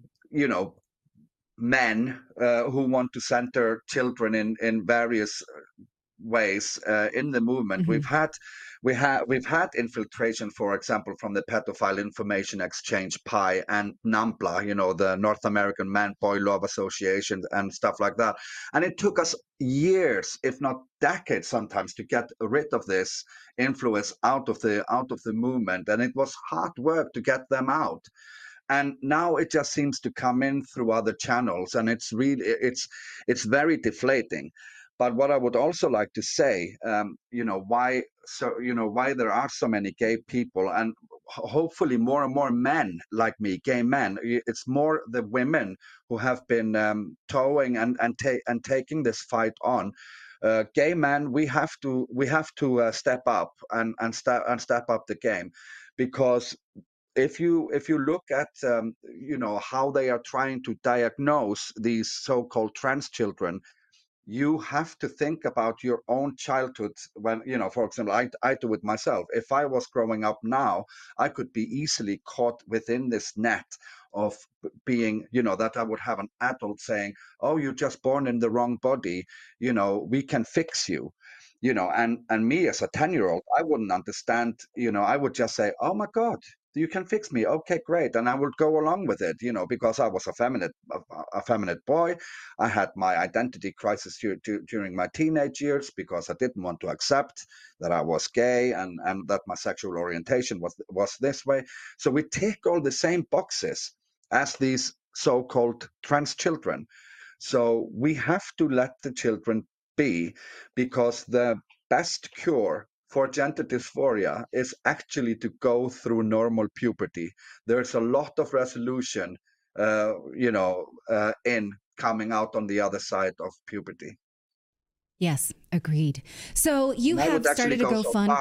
men who want to center children in various ways in the movement. Mm-hmm. We've had infiltration, for example, from the Pedophile Information Exchange, PI, and NAMBLA, the North American Man-Boy Love Association, and stuff like that. And it took us years, if not decades sometimes, to get rid of this influence out of the movement. And it was hard work to get them out. And now it just seems to come in through other channels, and it's very deflating. But what I would also like to say, why there are so many gay people, and hopefully more and more men like me, gay men. It's more the women who have been towing and taking this fight on. Gay men, we have to step up and step up the game, because if you look at how they are trying to diagnose these so-called trans children, you have to think about your own childhood. When, for example, I do it myself. If I was growing up now, I could be easily caught within this net of being, that I would have an adult saying, oh, you're just born in the wrong body, we can fix you, and me as a 10-year-old, I wouldn't understand, I would just say, oh my God, you can fix me. Okay, great. And I would go along with it, because I was a feminine boy. I had my identity crisis during my teenage years, because I didn't want to accept that I was gay and that my sexual orientation was this way. So we tick all the same boxes as these so-called trans children. So we have to let the children be, because the best cure for gender dysphoria is actually to go through normal puberty. There's a lot of resolution, in coming out on the other side of puberty. Yes, agreed. So you have started to go fund.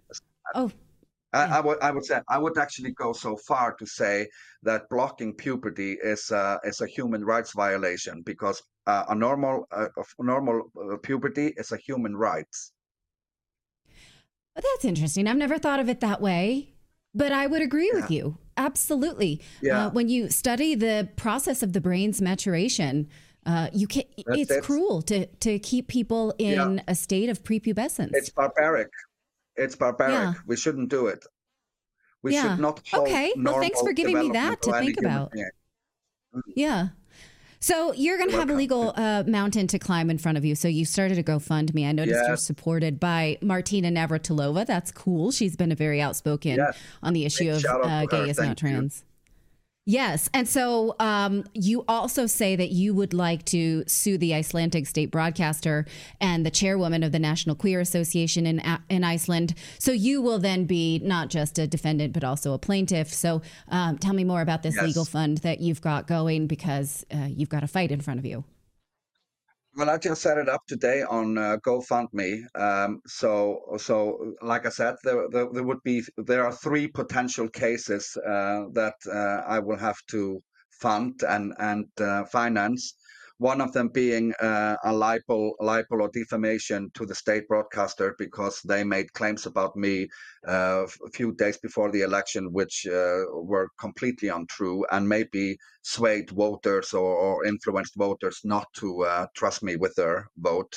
I would actually go so far to say that blocking puberty is a human rights violation, because a normal puberty is a human rights. That's interesting. I've never thought of it that way, but I would agree with you. Absolutely. Yeah. When you study the process of the brain's maturation, it's cruel to keep people in a state of prepubescence. It's barbaric. Yeah. We shouldn't do it. We should not hold well, thanks for giving me that to think about. Yeah. So you're going to have a legal mountain to climb in front of you. So you started a GoFundMe. I noticed you're supported by Martina Navratilova. That's cool. She's been a very outspoken on the issue of gay is not trans. Yes. And so you also say that you would like to sue the Icelandic state broadcaster and the chairwoman of the National Queer Association in Iceland. So you will then be not just a defendant, but also a plaintiff. So tell me more about this legal fund that you've got going, because you've got a fight in front of you. Well, I just set it up today on GoFundMe. So like I said, there are 3 potential cases that I will have to fund and finance. One of them being a libel or defamation to the state broadcaster, because they made claims about me a few days before the election, which were completely untrue and maybe swayed voters or influenced voters not to trust me with their vote.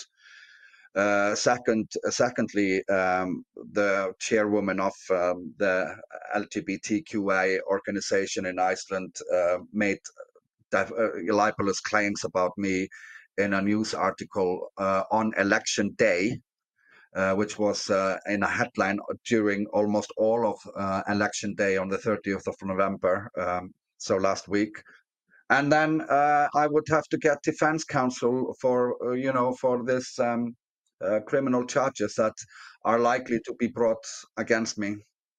Secondly, the chairwoman of the LGBTQI organization in Iceland made libelous claims about me in a news article on election day, which was in a headline during almost all of election day on the 30th of November, so last week. And then I would have to get defense counsel for this criminal charges that are likely to be brought against me.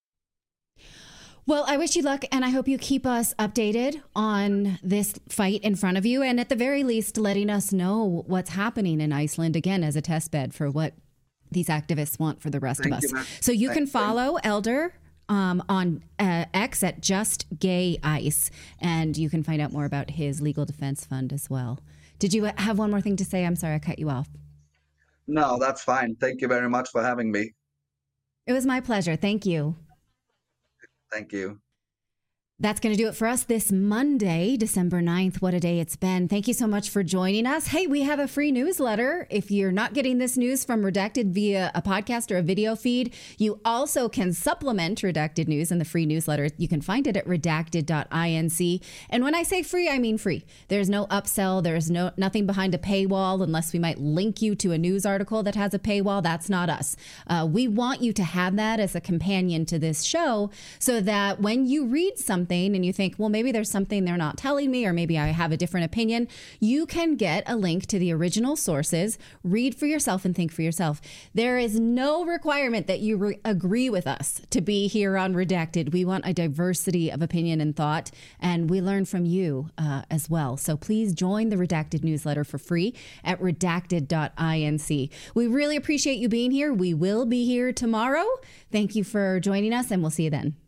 Well, I wish you luck, and I hope you keep us updated on this fight in front of you, and at the very least, letting us know what's happening in Iceland, again, as a test bed for what these activists want for the rest of us. So you can follow Elder on X at Just Gay Ice, and you can find out more about his legal defense fund as well. Did you have one more thing to say? I'm sorry, I cut you off. No, that's fine. Thank you very much for having me. It was my pleasure. Thank you. Thank you. That's going to do it for us this Monday, December 9th. What a day it's been. Thank you so much for joining us. Hey, we have a free newsletter. If you're not getting this news from Redacted via a podcast or a video feed, you also can supplement Redacted news in the free newsletter. You can find it at redacted.inc. And when I say free, I mean free. There's no upsell. There's nothing behind a paywall, unless we might link you to a news article that has a paywall. That's not us. We want you to have that as a companion to this show, so that when you read something and you think, well, maybe there's something they're not telling me, or maybe I have a different opinion, you can get a link to the original sources, read for yourself, and think for yourself. There is no requirement that you agree with us to be here on Redacted. We want a diversity of opinion and thought, and we learn from you as well. So please join the Redacted newsletter for free at redacted.inc. We really appreciate you being here. We will be here tomorrow. Thank you for joining us, and we'll see you then.